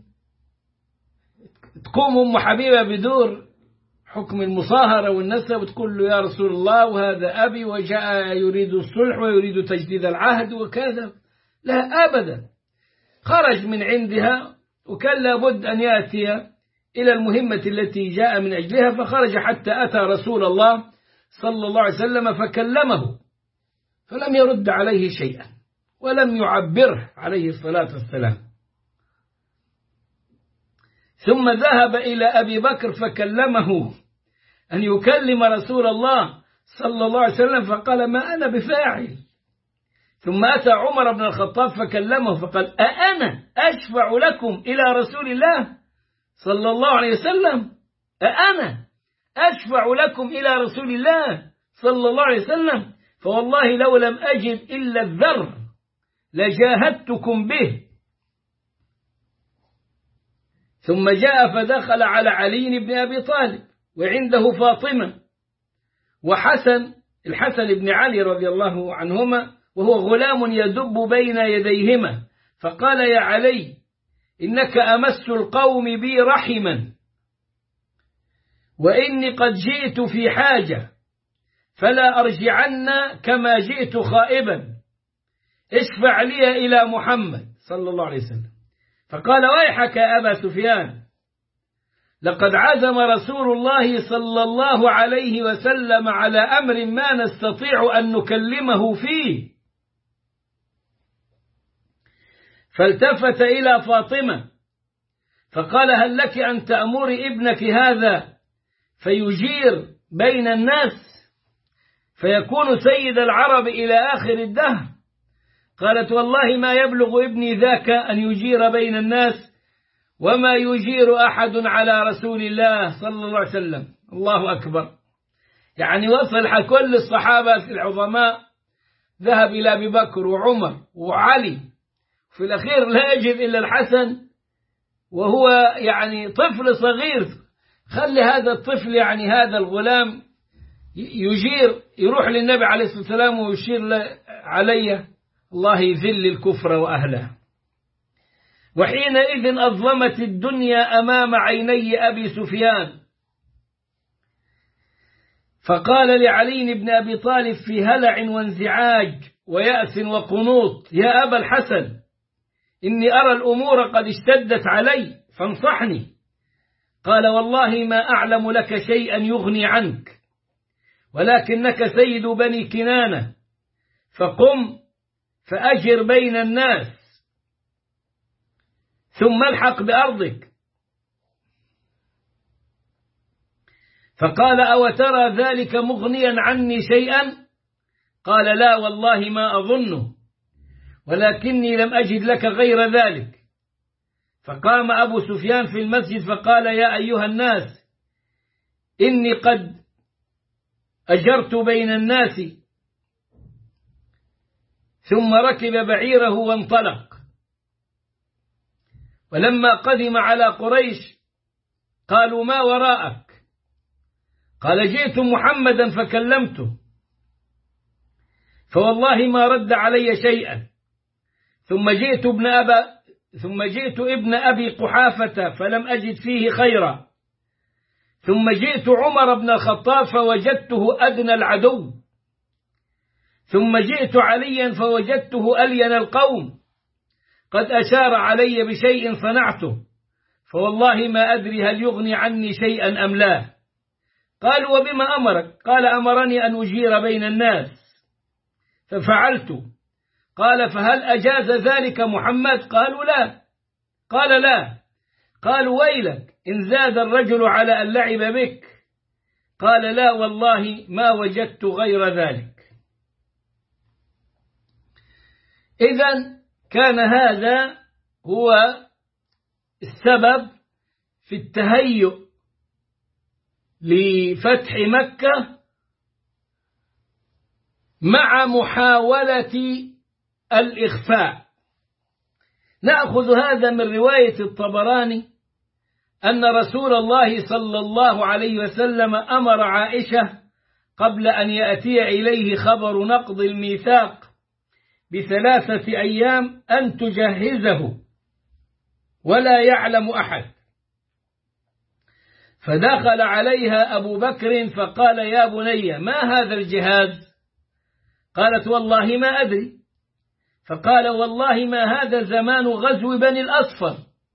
تقوم أم حبيبة بدور حكم المصاهرة والنسب وتقول له يا رسول الله وهذا أبي وجاء يريد الصلح ويريد تجديد العهد وكذا، لا أبدا. خرج من عندها وكان لابد أن يأتي إلى المهمة التي جاء من أجلها، فخرج حتى أتى رسول الله صلى الله عليه وسلم فكلمه فلم يرد عليه شيئا ولم يعبره عليه الصلاة والسلام. ثم ذهب إلى أبي بكر فكلمه أن يكلم رسول الله صلى الله عليه وسلم فقال ما أنا بفاعل. ثم أتى عمر بن الخطاب فكلمه فقال أأنا أشفع لكم إلى رسول الله صلى الله عليه وسلم؟ أأنا أشفع لكم إلى رسول الله صلى الله عليه وسلم؟ فوالله لو لم أجد إلا الذر لجاهدتكم به. ثم جاء فدخل على علي بن أبي طالب وعنده فاطمة وحسن، الحسن بن علي رضي الله عنهما، وهو غلام يدب بين يديهما، فقال يا علي إنك أمس القوم بي رحما، وإني قد جئت في حاجة فلا أرجعن كما جئت خائبا، اشفع لي إلى محمد صلى الله عليه وسلم. فقال ويحك يا أبا سفيان، لقد عزم رسول الله صلى الله عليه وسلم على أمر ما نستطيع أن نكلمه فيه. فالتفت إلى فاطمة فقال هل لك أن تأمري ابنك هذا فيجير بين الناس فيكون سيد العرب إلى آخر الدهر؟ قالت والله ما يبلغ ابني ذاك أن يجير بين الناس وما يجير أحد على رسول الله صلى الله عليه وسلم. الله أكبر. يعني وصل كل الصحابة العظماء، ذهب إلى أبي بكر وعمر وعلي، في الأخير لا يجد إلا الحسن وهو يعني طفل صغير، خلي هذا الطفل يعني هذا الغلام يجير يروح للنبي عليه الصلاة والسلام ويشير علي، الله يذل الكفر وأهله. وحينئذ أظلمت الدنيا أمام عيني أبي سفيان، فقال لعلي بن أبي طالب في هلع وانزعاج ويأس وقنوط: يا أبا الحسن، إني أرى الأمور قد اشتدت علي فانصحني. قال: والله ما أعلم لك شيئا يغني عنك، ولكنك سيد بني كنانة، فقم فأجر بين الناس ثم الحق بأرضك. فقال: أو ترى ذلك مغنيا عني شيئا؟ قال: لا والله ما أظنه، ولكني لم أجد لك غير ذلك. فقام أبو سفيان في المسجد فقال: يا أيها الناس، إني قد أجرت بين الناس. ثم ركب بعيره وانطلق. ولما قدم على قريش قالوا: ما وراءك؟ قال: جئت محمدا فكلمته، فوالله ما رد علي شيئا. ثم جئت ابن أبا ثم جئت ابن أبي قحافة فلم أجد فيه خيرا. ثم جئت عمر بن الخطاب فوجدته أدنى العدو. ثم جئت عليا فوجدته ألين القوم، قد أشار علي بشيء صنعته، فوالله ما أدري هل يغني عني شيئا أم لا. قالوا: وبما أمرك؟ قال: أمرني أن أجير بين الناس ففعلت. قال: فهل أجاز ذلك محمد؟ قالوا: لا. قال: لا. قالوا: ويلك إن زاد الرجل على أن لعب بك. قال: لا والله ما وجدت غير ذلك. إذن كان هذا هو السبب في التهيؤ لفتح مكة، مع محاولة الإخفاء. نأخذ هذا من رواية الطبراني أن رسول الله صلى الله عليه وسلم أمر عائشة قبل أن يأتي إليه خبر نقض الميثاق بثلاثة أيام أن تجهزه ولا يعلم أحد. فدخل عليها أبو بكر فقال: يا بني، ما هذا الجهاز؟ قالت: والله ما أدري. فقال: والله ما هذا زمان غزو بني الأصفر،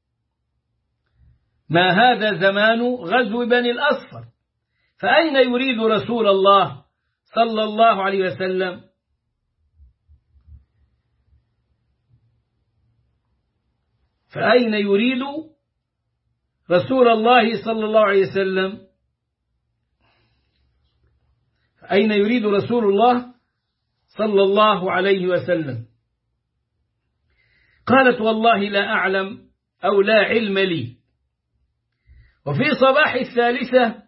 ما هذا زمان غزو بني الأصفر، فأين يريد رسول الله صلى الله عليه وسلم؟ فأين يريد رسول الله صلى الله عليه وسلم؟ فأين يريد رسول الله صلى الله عليه وسلم؟ قالت: والله لا أعلم أو لا علم لي. وفي صباح الثالثة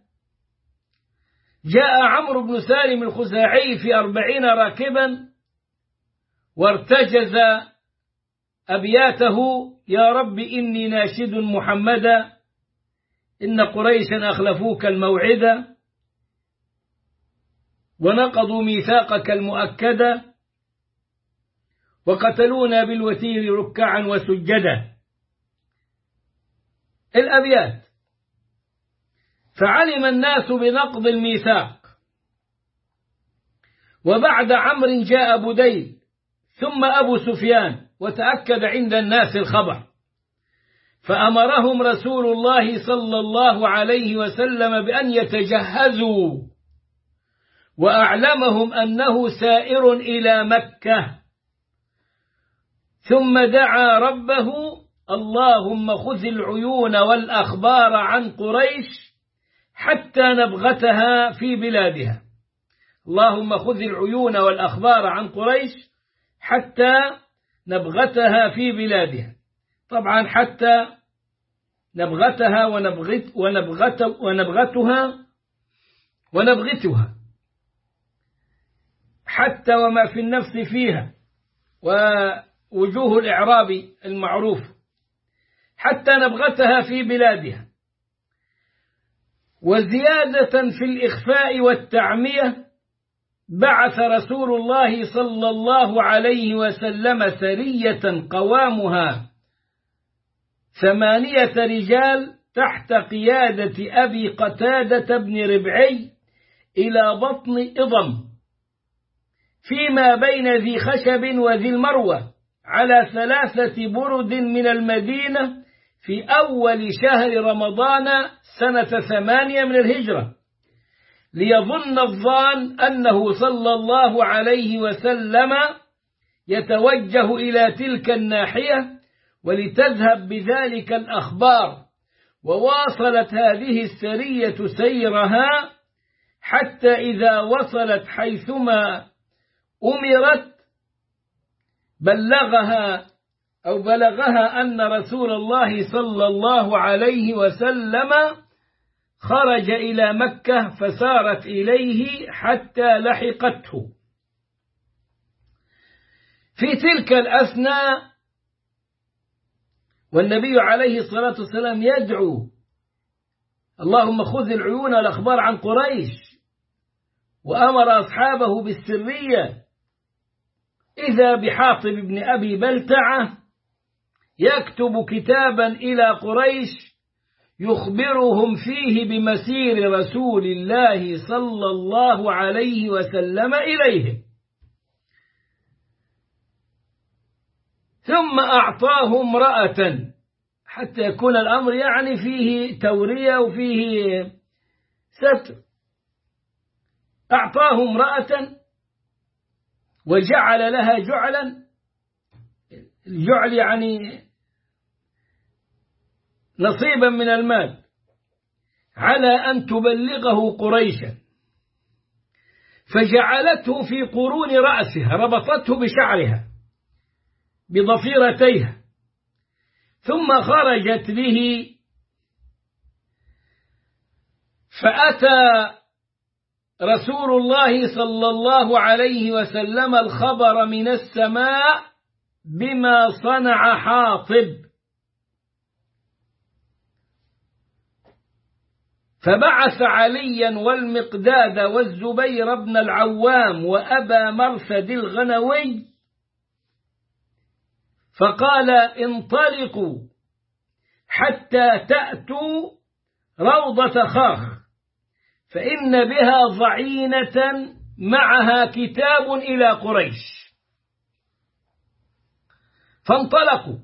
جاء عمرو بن سالم الخزاعي في أربعين راكبا وارتجز أبياته: يا رب إني ناشد محمدا، إن قريشا أخلفوك الموعدا ونقضوا ميثاقك المؤكدا وقتلونا بالوتير ركعا وسجدا. الأبيات. فعلم الناس بنقض الميثاق. وبعد عمرو جاء بديل ثم أبو سفيان، وتأكد عند الناس الخبر، فأمرهم رسول الله صلى الله عليه وسلم بأن يتجهزوا، وأعلمهم أنه سائر إلى مكة. ثم دعا ربه: اللهم خذ العيون والأخبار عن قريش حتى نبغتها في بلادها. اللهم خذ العيون والأخبار عن قريش حتى نبغتها في بلادها. طبعا حتى نبغتها ونبغت ونبغت ونبغتها ونبغتها، حتى وما في النفس فيها، ووجوه الإعراب المعروف. حتى نبغتها في بلادها. وزيادة في الإخفاء والتعمية بعث رسول الله صلى الله عليه وسلم سرية قوامها ثمانية رجال تحت قيادة أبي قتادة بن ربعي إلى بطن إضم فيما بين ذي خشب وذي المروة على ثلاثة برد من المدينة في أول شهر رمضان سنة ثمانية من الهجرة، ليظن الظان أنه صلى الله عليه وسلم يتوجه إلى تلك الناحية ولتذهب بذلك الأخبار. وواصلت هذه السرية سيرها حتى إذا وصلت حيثما أمرت بلغها أو بلغها أن رسول الله صلى الله عليه وسلم خرج إلى مكة، فسارت إليه حتى لحقته. في تلك الأثناء والنبي عليه الصلاة والسلام يدعو اللهم خذ العيون الأخبار عن قريش، وأمر أصحابه بالسرية، إذا بحاطب بن أبي بلتعة يكتب كتابا إلى قريش يخبرهم فيه بمسير رسول الله صلى الله عليه وسلم إليهم، ثم أعطاه امرأة حتى يكون الأمر يعني فيه تورية وفيه ستر. أعطاه امرأة وجعل لها جعلا، الجعل يعني نصيبا من المال، على أن تبلغه قريشا، فجعلته في قرون رأسها، ربطته بشعرها بضفيرتيها، ثم خرجت به. فأتى رسول الله صلى الله عليه وسلم الخبر من السماء بما صنع حاطب، فبعث عليا والمقداد والزبير بن العوام وأبا مرثد الغنوي، فقال انطلقوا حتى تأتوا روضة خاخ، فإن بها ضعينة معها كتاب إلى قريش. فانطلقوا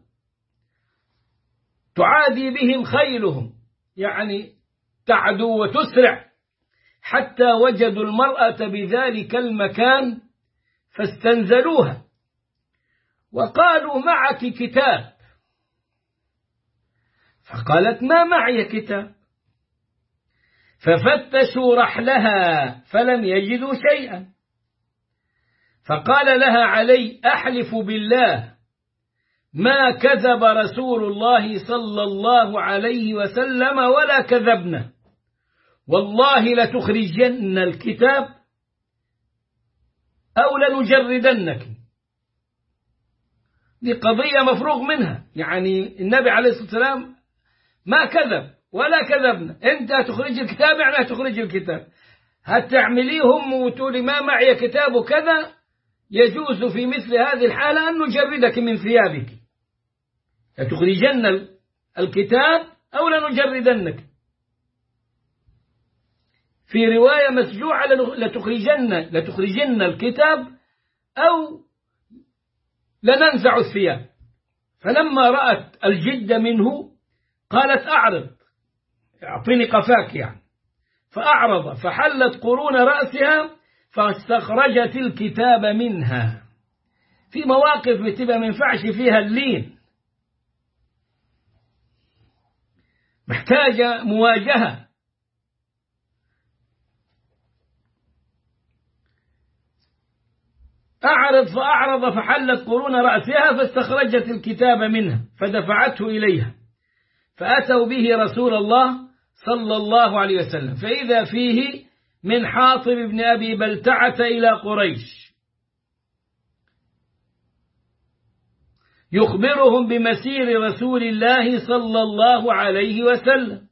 تعادي بهم خيلهم، يعني تعدو وتسرع، حتى وجدوا المرأة بذلك المكان فاستنزلوها وقالوا معك كتاب، فقالت ما معي كتاب، ففتشوا رحلها فلم يجدوا شيئا، فقال لها علي أحلف بالله ما كذب رسول الله صلى الله عليه وسلم ولا كذبنا، والله لتخرجن الكتاب أو لنجردنك. دي قضية مفروغ منها، يعني النبي عليه الصلاة والسلام ما كذب ولا كذبنا، أنت هتخرج الكتاب يعني هتخرج الكتاب، هتعمليهم وتقولي ما معي كتاب كذا، يجوز في مثل هذه الحالة أن نجردك من ثيابك، لتخرجن الكتاب أو لنجردنك. في رواية مسجوعة لتخرجن لتخرجن الكتاب أو لننزع الثياب. فلما رأت الجد منه قالت أعرض، أعطيني قفاك يعني، فأعرض، فحلت قرون رأسها فاستخرجت الكتاب منها. في مواقف بتبقى ما ينفعش فيها اللين، محتاجة مواجهة. أعرض فأعرض فحلت قرون رأسها فاستخرجت الكتاب منها فدفعته إليها، فأتوا به رسول الله صلى الله عليه وسلم، فإذا فيه من حاطب بن أبي بلتعة إلى قريش يخبرهم بمسير رسول الله صلى الله عليه وسلم.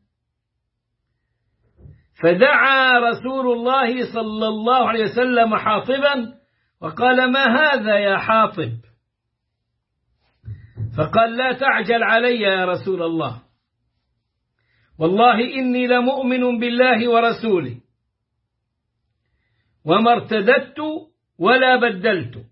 فدعا رسول الله صلى الله عليه وسلم حاطبا وقال: ما هذا يا حاطب؟ فقال: لا تعجل علي يا رسول الله، والله إني لمؤمن بالله ورسوله، وما ارتددت ولا بدلت،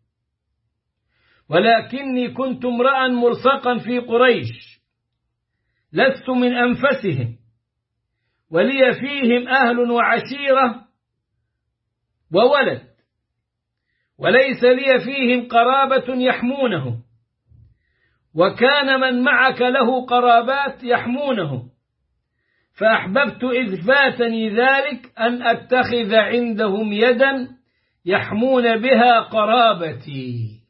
ولكني كنت امرأ ملصقا في قريش، لست من أنفسهم، ولي فيهم أهل وعشيرة وولد، وليس لي فيهم قرابة يحمونه، وكان من معك له قرابات يحمونه، فأحببت إذ فاتني ذلك أن أتخذ عندهم يدا يحمون بها قرابتي.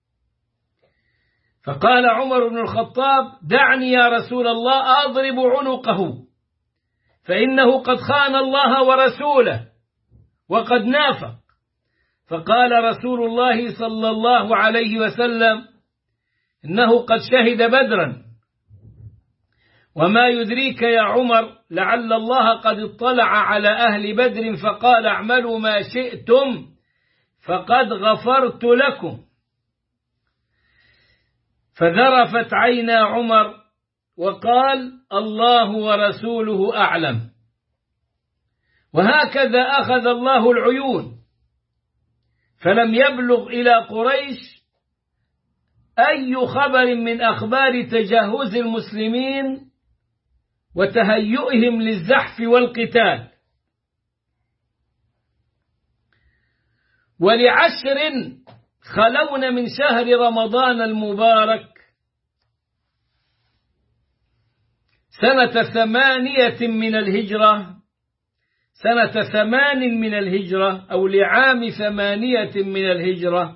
فقال عمر بن الخطاب: دعني يا رسول الله أضرب عنقه، فإنه قد خان الله ورسوله وقد نافق. فقال رسول الله صلى الله عليه وسلم: إنه قد شهد بدرا، وما يدريك يا عمر لعل الله قد اطلع على أهل بدر فقال: اعملوا ما شئتم فقد غفرت لكم. فذرفت عينا عمر وقال: الله ورسوله أعلم. وهكذا أخذ الله العيون، فلم يبلغ إلى قريش أي خبر من أخبار تجهز المسلمين وتهيئهم للزحف والقتال. ولعشر خلون من شهر رمضان المبارك سنة ثمانية من الهجرة سنة ثمان من الهجرة أو لعام ثمانية من الهجرة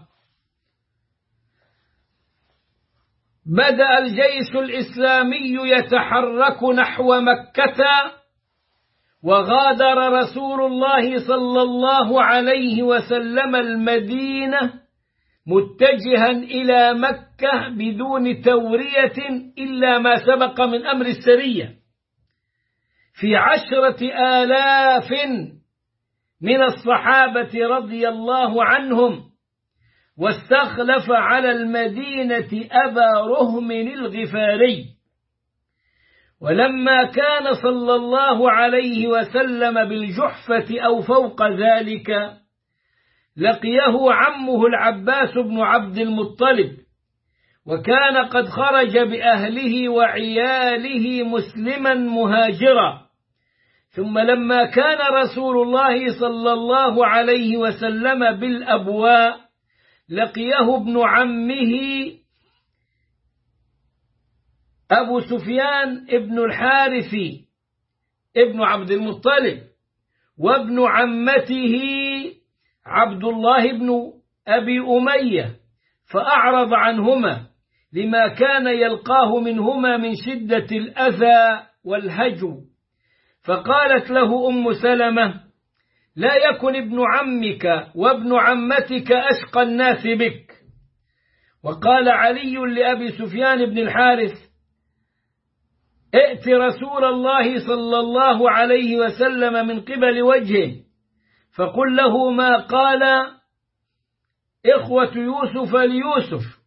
بدأ الجيش الإسلامي يتحرك نحو مكة، وغادر رسول الله صلى الله عليه وسلم المدينة متجها إلى مكة بدون تورية إلا ما سبق من أمر السرية في عشرة آلاف من الصحابة رضي الله عنهم، واستخلف على المدينة أبا رهم الغفاري. ولما كان صلى الله عليه وسلم بالجحفة أو فوق ذلك لقيه عمه العباس بن عبد المطلب، وكان قد خرج بأهله وعياله مسلما مهاجرا. ثم لما كان رسول الله صلى الله عليه وسلم بالأبواء لقيه ابن عمه أبو سفيان ابن الحارث ابن عبد المطلب، وابن عمته عبد الله بن أبي أمية، فأعرض عنهما لما كان يلقاه منهما من شدة الأذى والهجو. فقالت له أم سلمة: لا يكن ابن عمك وابن عمتك أشقى الناس بك. وقال علي لأبي سفيان بن الحارث: ائت رسول الله صلى الله عليه وسلم من قبل وجهه فقل له ما قال إخوة يوسف ليوسف،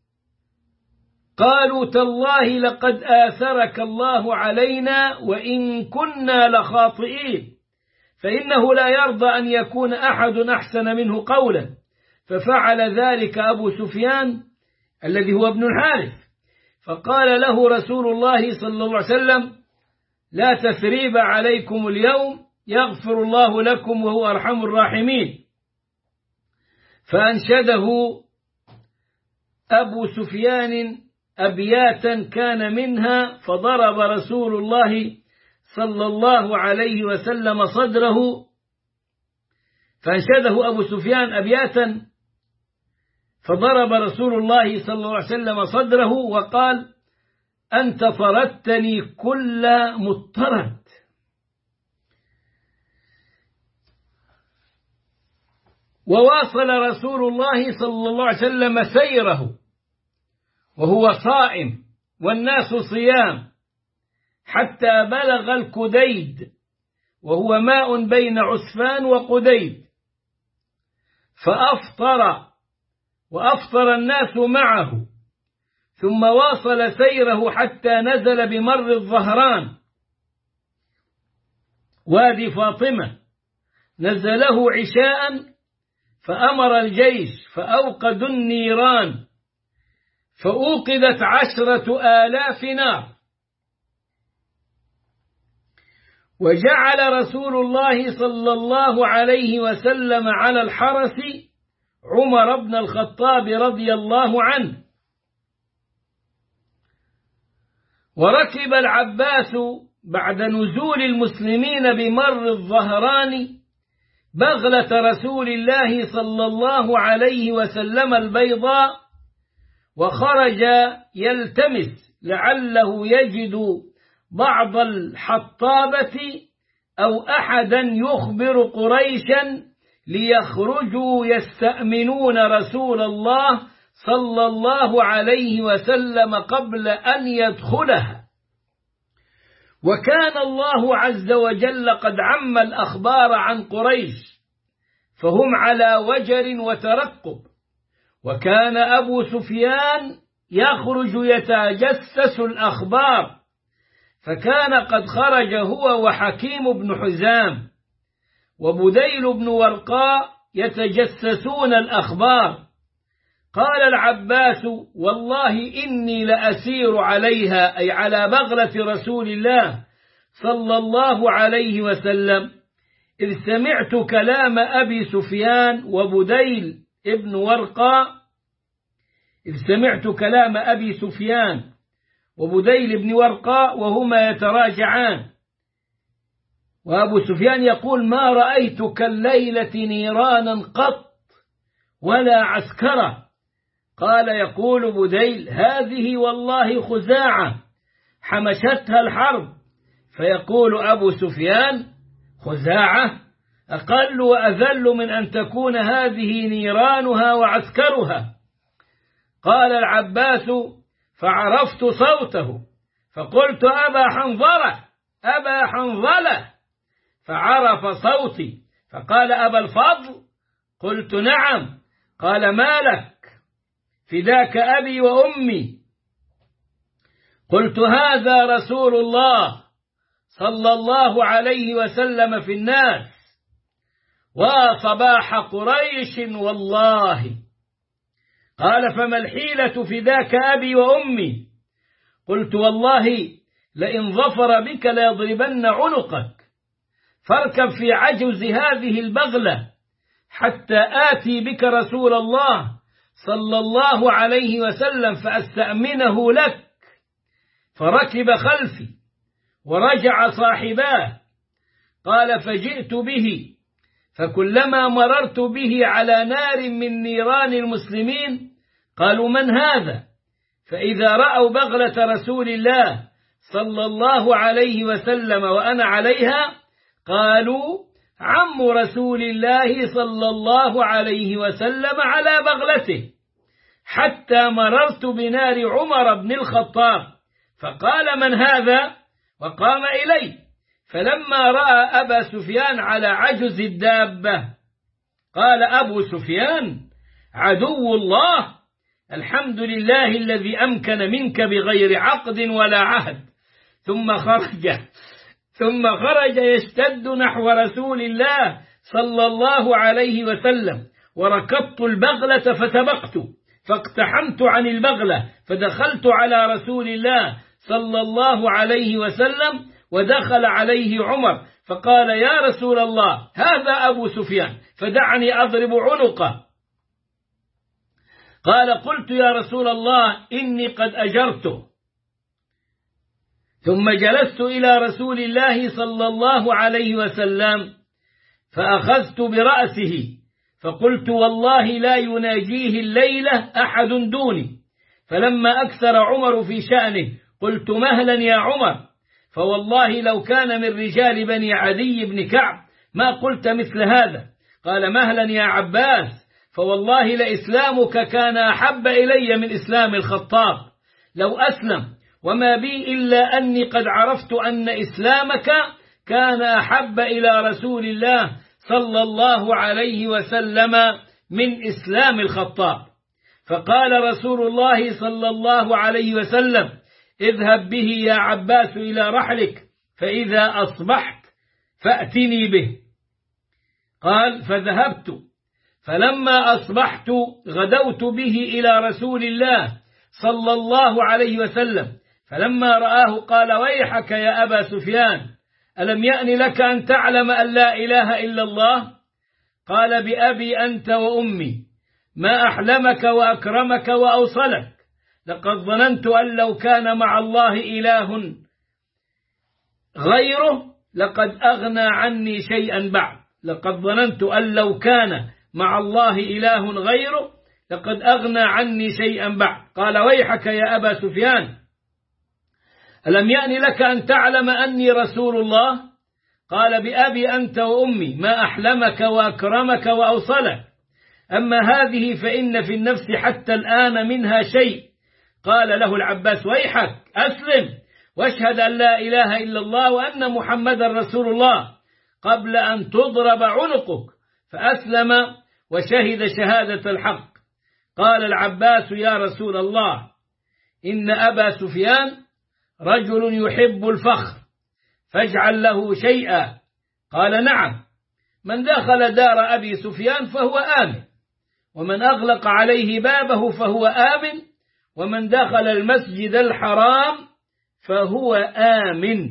قالوا تالله لقد آثرك الله علينا وإن كنا لخاطئين، فإنه لا يرضى أن يكون أحد أحسن منه قولا. ففعل ذلك أبو سفيان الذي هو ابن الحارث، فقال له رسول الله صلى الله عليه وسلم: لا تثريب عليكم اليوم يغفر الله لكم وهو أرحم الراحمين. فأنشده أبو سفيان أبياتا كان منها: فضرب رسول الله صلى الله عليه وسلم صدره فأنشده أبو سفيان أبياتا فضرب رسول الله صلى الله عليه وسلم صدره وقال: أنت طردتني كل مضطرد. وواصل رسول الله صلى الله عليه وسلم سيره، وهو صائم والناس صيام، حتى بلغ الكديد، وهو ماء بين عسفان وقديد، فأفطر وأفطر الناس معه، ثم واصل سيره حتى نزل بمر الظهران وادي فاطمة، نزله عشاء فأمر الجيش فأوقدوا النيران، فأوقدت عشرة آلاف نار. وجعل رسول الله صلى الله عليه وسلم على الحرس عمر بن الخطاب رضي الله عنه، وركب العباس بعد نزول المسلمين بمر الظهران بغلة رسول الله صلى الله عليه وسلم البيضاء، وخرج يلتمس لعله يجد بعض الحطابة أو أحدا يخبر قريشا ليخرجوا يستأمنون رسول الله صلى الله عليه وسلم قبل أن يدخلها. وكان الله عز وجل قد عم الأخبار عن قريش، فهم على وجر وترقب، وكان أبو سفيان يخرج يتجسس الأخبار، فكان قد خرج هو وحكيم بن حزام وبديل بن ورقاء يتجسسون الأخبار. قال العباس: والله إني لأسير عليها، أي على بغلة رسول الله صلى الله عليه وسلم، إذ سمعت كلام أبي سفيان وبديل ابن ورقاء إذ سمعت كلام أبي سفيان وبديل بن ورقاء وهما يتراجعان، وأبو سفيان يقول: ما رأيت كالليلة نيرانا قط ولا عسكرة. قال يقول بديل: هذه والله خزاعة حمشتها الحرب. فيقول أبو سفيان: خزاعة أقل وأذل من أن تكون هذه نيرانها وعسكرها. قال العباس: فعرفت صوته فقلت: أبا حنظلة أبا حنظلة، فعرف صوتي فقال: أبا الفضل؟ قلت: نعم. قال: ما لك؟ فداك أبي وأمي. قلت: هذا رسول الله صلى الله عليه وسلم في الناس، وصباح قريش والله. قال: فما الحيلة فداك أبي وأمي؟ قلت: والله لئن ظفر بك ليضربن عنقك، فاركب في عجز هذه البغلة حتى آتي بك رسول الله صلى الله عليه وسلم فأستأمنه لك. فركب خلفي ورجع صاحباه. قال: فجئت به، فكلما مررت به على نار من نيران المسلمين قالوا: من هذا؟ فإذا رأوا بغلة رسول الله صلى الله عليه وسلم وأنا عليها قالوا: عم رسول الله صلى الله عليه وسلم على بغلته، حتى مررت بنار عمر بن الخطاب، فقال: من هذا؟ وقام إلي. فلما رأى أبا سفيان على عجز الدابة قال أبو سفيان: عدو الله، الحمد لله الذي أمكن منك بغير عقد ولا عهد. ثم خرج ثم خرج يشتد نحو رسول الله صلى الله عليه وسلم، وركبت البغلة فسبقت، فاقتحمت عن البغلة فدخلت على رسول الله صلى الله عليه وسلم، ودخل عليه عمر فقال: يا رسول الله، هذا أبو سفيان، فدعني أضرب عنقه. قال: قلت: يا رسول الله، إني قد أجرته. ثم جلست إلى رسول الله صلى الله عليه وسلم فأخذت برأسه فقلت: والله لا يناجيه الليلة أحد دوني. فلما أكثر عمر في شأنه قلت: مهلا يا عمر، فوالله لو كان من رجال بني عدي بن كعب ما قلت مثل هذا. قال: مهلا يا عباس، فوالله لإسلامك كان أحب إلي من إسلام الخطاب، لو أسلم وما بي إلا أني قد عرفت أن إسلامك كان أحب إلى رسول الله صلى الله عليه وسلم من إسلام الخطاب. فقال رسول الله صلى الله عليه وسلم: اذهب به يا عباس إلى رحلك، فإذا أصبحت فأتني به. قال: فذهبت، فلما أصبحت غدوت به إلى رسول الله صلى الله عليه وسلم، فلما رآه قال: ويحك يا أبا سفيان، ألم يأن لك أن تعلم أن لا إله إلا الله؟ قال: بأبي أنت وأمي ما أحلمك وأكرمك وأوصلك، لقد ظننت أن لو كان مع الله إله غيره لقد أغنى عني شيئا بعد. لقد ظننت أن لو كان مع الله إله غيره لقد أغنى عني شيئا بعد. قال: ويحك يا أبا سفيان، ألم يأن لك أن تعلم أني رسول الله؟ قال: بأبي أنت وأمي ما أحلمك وأكرمك وأوصلك، أما هذه فإن في النفس حتى الآن منها شيء. قال له العباس: ويحك، أسلم واشهد أن لا إله إلا الله وأن محمدا رسول الله قبل أن تضرب عنقك. فأسلم وشهد شهادة الحق. قال العباس: يا رسول الله، إن أبا سفيان رجل يحب الفخر، فاجعل له شيئا. قال: نعم، من دخل دار أبي سفيان فهو آمن، ومن أغلق عليه بابه فهو آمن، ومن دخل المسجد الحرام فهو آمن.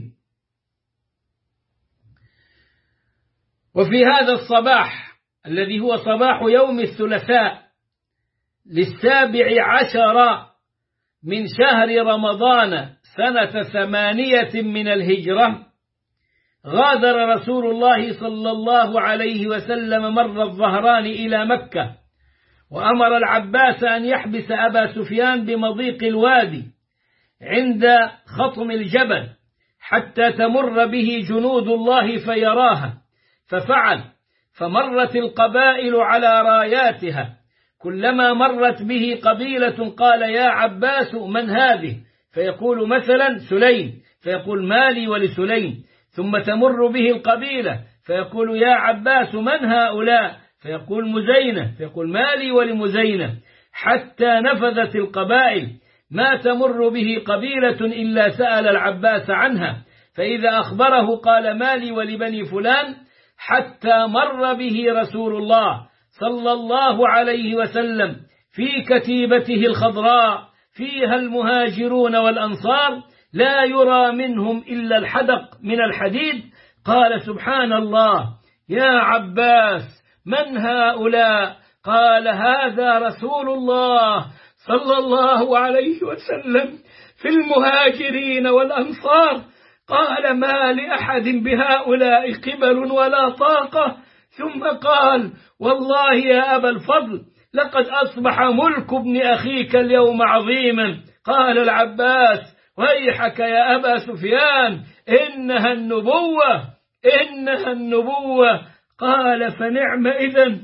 وفي هذا الصباح الذي هو صباح يوم الثلاثاء للسابع عشر من شهر رمضان سنة ثمانية من الهجرة، غادر رسول الله صلى الله عليه وسلم مر الظهران إلى مكة، وأمر العباس أن يحبس أبا سفيان بمضيق الوادي عند خطم الجبل حتى تمر به جنود الله فيراها، ففعل، فمرت القبائل على راياتها، كلما مرت به قبيلة قال: يا عباس من هذه؟ فيقول مثلا: سليم، فيقول: مالي ولسليم. ثم تمر به القبيلة فيقول: يا عباس من هؤلاء؟ فيقول: مزينة، فيقول: مالي ولمزينة، حتى نفذت القبائل، ما تمر به قبيلة إلا سأل العباس عنها، فإذا أخبره قال: مالي ولبني فلان، حتى مر به رسول الله صلى الله عليه وسلم في كتيبته الخضراء فيها المهاجرون والأنصار، لا يرى منهم إلا الحدق من الحديد. قال: سبحان الله، يا عباس من هؤلاء؟ قال: هذا رسول الله صلى الله عليه وسلم في المهاجرين والأنصار. قال: ما لأحد بهؤلاء قبل ولا طاقة. ثم قال: والله يا أبا الفضل لقد أصبح ملك ابن أخيك اليوم عظيما. قال العباس: ويحك يا أبا سفيان، إنها النبوة، إنها النبوة. قال: فنعم إذن.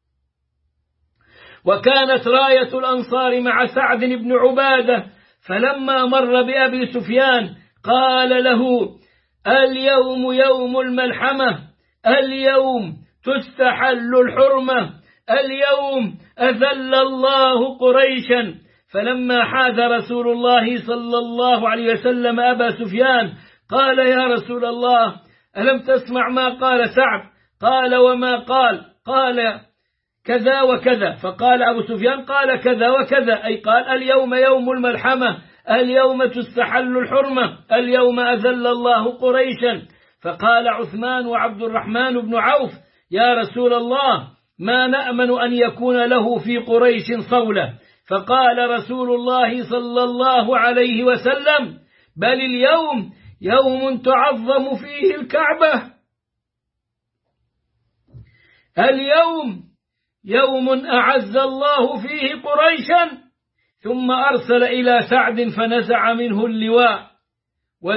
وكانت راية الأنصار مع سعد بن عبادة، فلما مر بأبي سفيان قال له: اليوم يوم الملحمة، اليوم تستحل الحرمة، اليوم أذل الله قريشا. فلما حاذ رسول الله صلى الله عليه وسلم أبا سفيان قال: يا رسول الله، ألم تسمع ما قال سعد؟ قال: وما قال؟ قال: كذا وكذا. فقال أبو سفيان: قال كذا وكذا، أي قال: اليوم يوم الملحمة، اليوم تستحل الحرمة، اليوم أذل الله قريشا. فقال عثمان وعبد الرحمن بن عوف: يا رسول الله، ما نأمن أن يكون له في قريش صولة. فقال رسول الله صلى الله عليه وسلم: بل اليوم يوم تعظم فيه الكعبة، اليوم يوم أعز الله فيه قريشا. ثم أرسل إلى سعد فنزع منه اللواء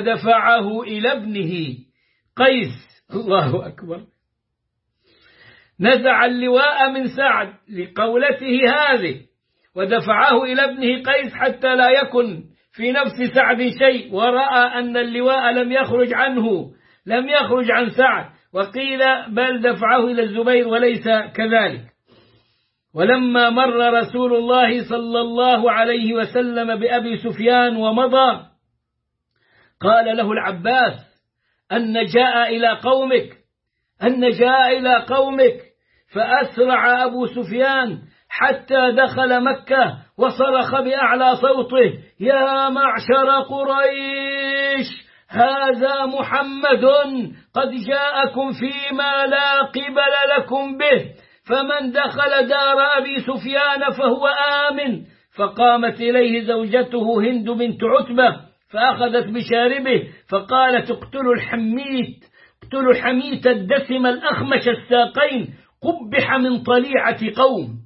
ودفعه إلى ابنه قيس. الله أكبر. نزع اللواء من سعد لقولته هذه ودفعه إلى ابنه قيس حتى لا يكن في نفس سعد شيء، ورأى أن اللواء لم يخرج عنه لم يخرج عن سعد، وقيل بل دفعه إلى الزبير وليس كذلك. ولما مر رسول الله صلى الله عليه وسلم بأبي سفيان ومضى قال له العباس أن جاء إلى قومك أن جاء إلى قومك فأسرع أبو سفيان حتى دخل مكة وصرخ بأعلى صوته: يا معشر قريش، هذا محمد قد جاءكم فيما لا قبل لكم به، فمن دخل دار أبي سفيان فهو آمن. فقامت إليه زوجته هند بنت عتبة فأخذت بشاربه فقالت: اقتلوا الحميت اقتلوا الحميت الدسم الأخمش الساقين، قبح من طليعة قوم.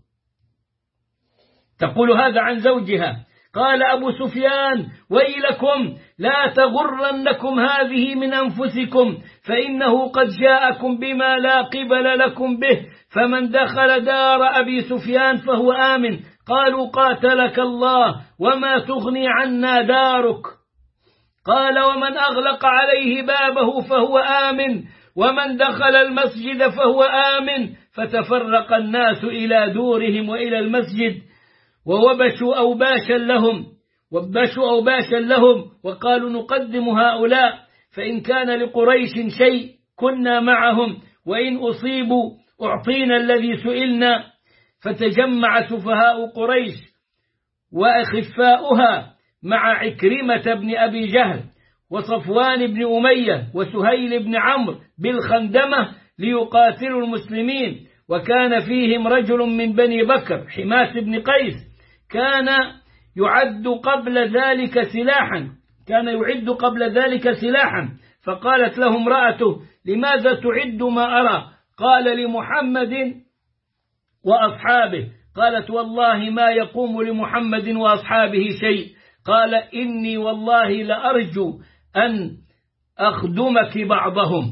تقول هذا عن زوجها. قال أبو سفيان: ويلكم، لا تغرنكم هذه من أنفسكم، فإنه قد جاءكم بما لا قبل لكم به، فمن دخل دار أبي سفيان فهو آمن. قالوا: قاتلك الله، وما تغني عنا دارك؟ قال: ومن أغلق عليه بابه فهو آمن، ومن دخل المسجد فهو آمن. فتفرق الناس إلى دورهم وإلى المسجد، ووبشوا أوباشا لهم وبشوا أوباشا لهم وقالوا: نقدم هؤلاء، فإن كان لقريش شيء كنا معهم، وإن أصيبوا أعطينا الذي سئلنا. فتجمع سفهاء قريش وأخفاؤها مع عكرمة بن أبي جهل وصفوان بن أمية وسهيل بن عمرو بالخندمة ليقاتلوا المسلمين. وكان فيهم رجل من بني بكر حماس بن قيس كان يعد قبل ذلك سلاحا كان يعد قبل ذلك سلاحا فقالت له امرأته: لماذا تعد ما أرى؟ قال: لمحمد وأصحابه. قالت: والله ما يقوم لمحمد وأصحابه شيء. قال: إني والله لأرجو أن أخدمك بعضهم.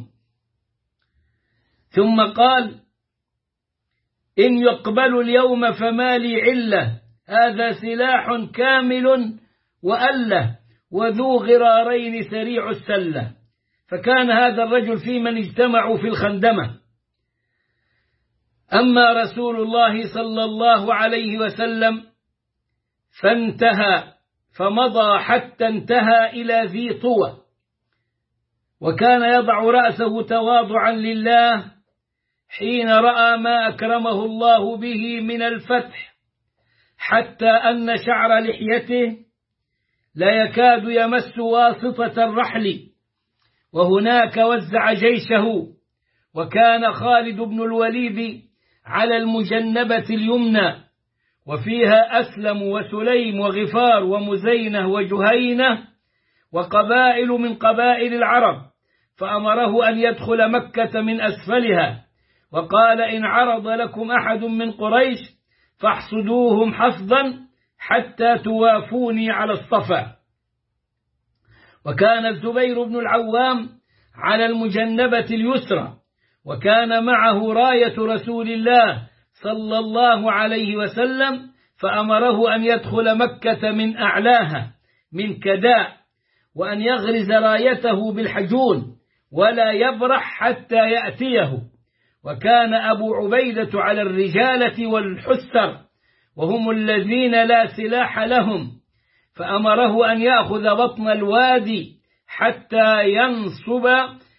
ثم قال: إن يقبلوا اليوم فما لي علة، هذا سلاح كامل وأله، وذو غرارين سريع السلة. فكان هذا الرجل في من اجتمعوا في الخندمة. أما رسول الله صلى الله عليه وسلم فانتهى فمضى حتى انتهى إلى ذي طوى، وكان يضع رأسه تواضعا لله حين رأى ما أكرمه الله به من الفتح، حتى أن شعر لحيته لا يكاد يمس واسطة الرحل. وهناك وزع جيشه، وكان خالد بن الوليد على المجنبة اليمنى، وفيها أسلم وسليم وغفار ومزينة وجهينة وقبائل من قبائل العرب، فأمره أن يدخل مكة من أسفلها، وقال: إن عرض لكم أحد من قريش فاحصدوهم حصدا حتى توافوني على الصفا. وكان الزبير بن العوام على المجنبة اليسرى، وكان معه راية رسول الله صلى الله عليه وسلم، فأمره أن يدخل مكة من أعلاها من كداء، وأن يغرز رايته بالحجون ولا يبرح حتى يأتيه. وكان أبو عبيدة على الرجالة والحسر، وهم الذين لا سلاح لهم، فأمره أن يأخذ بطن الوادي حتى ينصب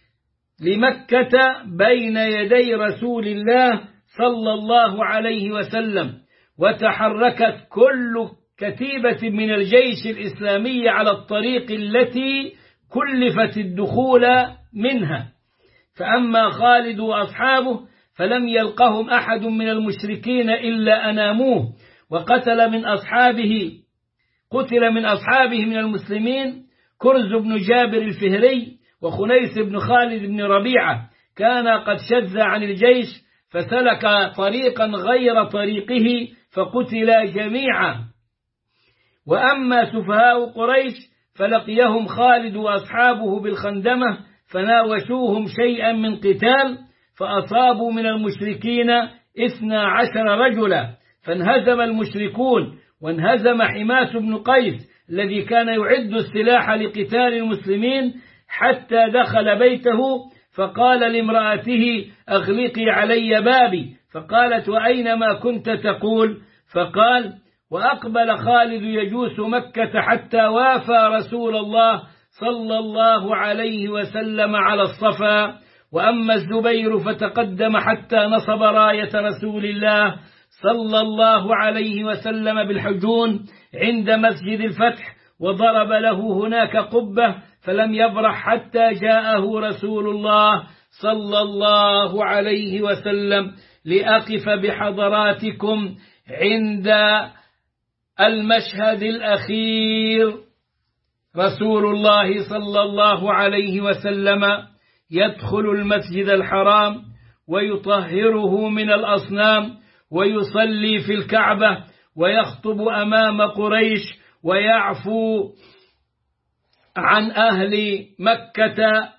لمكة بين يدي رسول الله صلى الله عليه وسلم. وتحركت كل كتيبة من الجيش الإسلامي على الطريق التي كلفت الدخول منها. فأما خالد وأصحابه فلم يلقهم أحد من المشركين إلا أناموه، وقتل من أصحابه قتل من أصحابه من المسلمين كرز بن جابر الفهري وخنيس بن خالد بن ربيعة، كان قد شذ عن الجيش فسلك طريقا غير طريقه فقتلا جميعا. وأما سفهاء قريش فلقيهم خالد وأصحابه بالخندمة فناوشوهم شيئا من قتال، فأصابوا من المشركين اثنا عشر رجلا، فانهزم المشركون وانهزم حماس بن قيس الذي كان يعد السلاح لقتال المسلمين، حتى دخل بيته فقال لامرأته أغلقي علي بابي، فقالت وأين ما كنت تقول؟ فقال وأقبل خالد يجوس مكة حتى وافى رسول الله صلى الله عليه وسلم على الصفا، وأما الزبير فتقدم حتى نصب راية رسول الله صلى الله عليه وسلم بالحجون عند مسجد الفتح، وضرب له هناك قبة، فلم يبرح حتى جاءه رسول الله صلى الله عليه وسلم لأقف بحضراتكم عند المشهد الأخير. رسول الله صلى الله عليه وسلم يدخل المسجد الحرام ويطهره من الأصنام ويصلي في الكعبة ويخطب أمام قريش ويعفو عن أهل مكة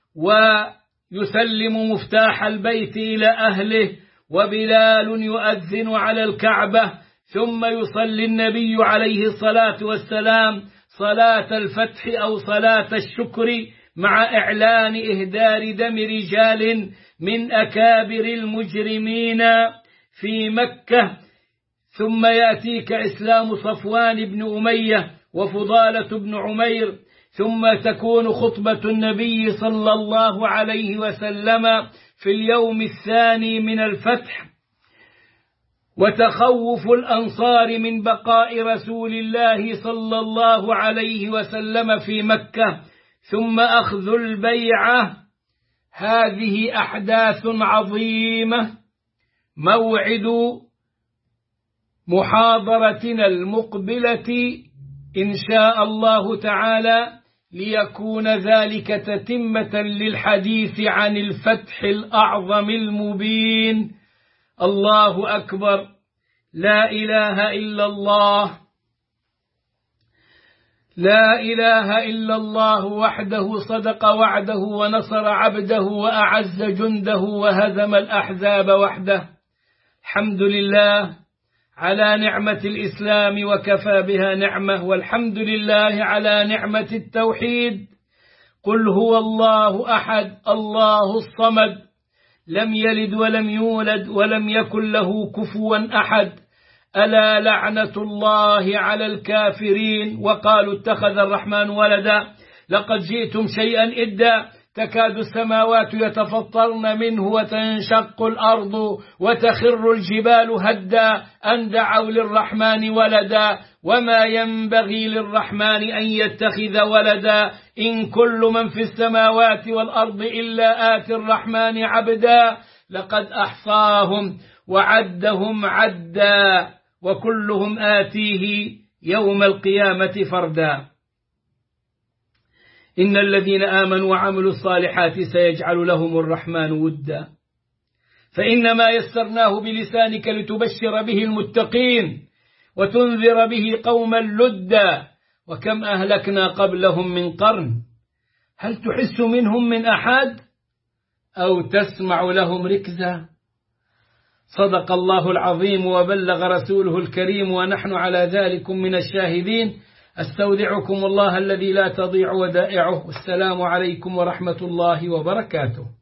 ويسلم مفتاح البيت إلى أهله، وبلال يؤذن على الكعبة، ثم يصلي النبي عليه الصلاة والسلام صلاة الفتح أو صلاة الشكر مع إعلان إهدار دم رجال من أكابر المجرمين في مكة. ثم يأتيك إسلام صفوان بن أمية وفضالة بن عمير، ثم تكون خطبة النبي صلى الله عليه وسلم في اليوم الثاني من الفتح، وتخوف الأنصار من بقاء رسول الله صلى الله عليه وسلم في مكة، ثم أخذ البيعة. هذه أحداث عظيمة. موعد محاضرتنا المقبلة إن شاء الله تعالى ليكون ذلك تتمة للحديث عن الفتح الأعظم المبين. الله أكبر، لا إله إلا الله، لا إله إلا الله وحده صدق وعده ونصر عبده وأعز جنده وهزم الأحزاب وحده. الحمد لله على نعمة الإسلام وكفى بها نعمة، والحمد لله على نعمة التوحيد. قل هو الله أحد الله الصمد، لم يلد ولم يولد ولم يكن له كفوا أحد. ألا لعنة الله على الكافرين. وقالوا اتخذ الرحمن ولدا لقد جئتم شيئا إدا، تكاد السماوات يتفطرن منه وتنشق الأرض وتخر الجبال هدا أن دعوا للرحمن ولدا وما ينبغي للرحمن أن يتخذ ولدا إن كل من في السماوات والأرض إلا آتي الرحمن عبدا لقد أحصاهم وعدهم عدا وكلهم آتيه يوم القيامة فردا. إن الذين آمنوا وعملوا الصالحات سيجعل لهم الرحمن ودا، فإنما يسرناه بلسانك لتبشر به المتقين وتنذر به قوما لدا. وكم أهلكنا قبلهم من قرن هل تحس منهم من أحد أو تسمع لهم ركزا؟ صدق الله العظيم وبلغ رسوله الكريم ونحن على ذلك من الشاهدين. استودعكم الله الذي لا تضيع ودائعه. والسلام عليكم ورحمة الله وبركاته.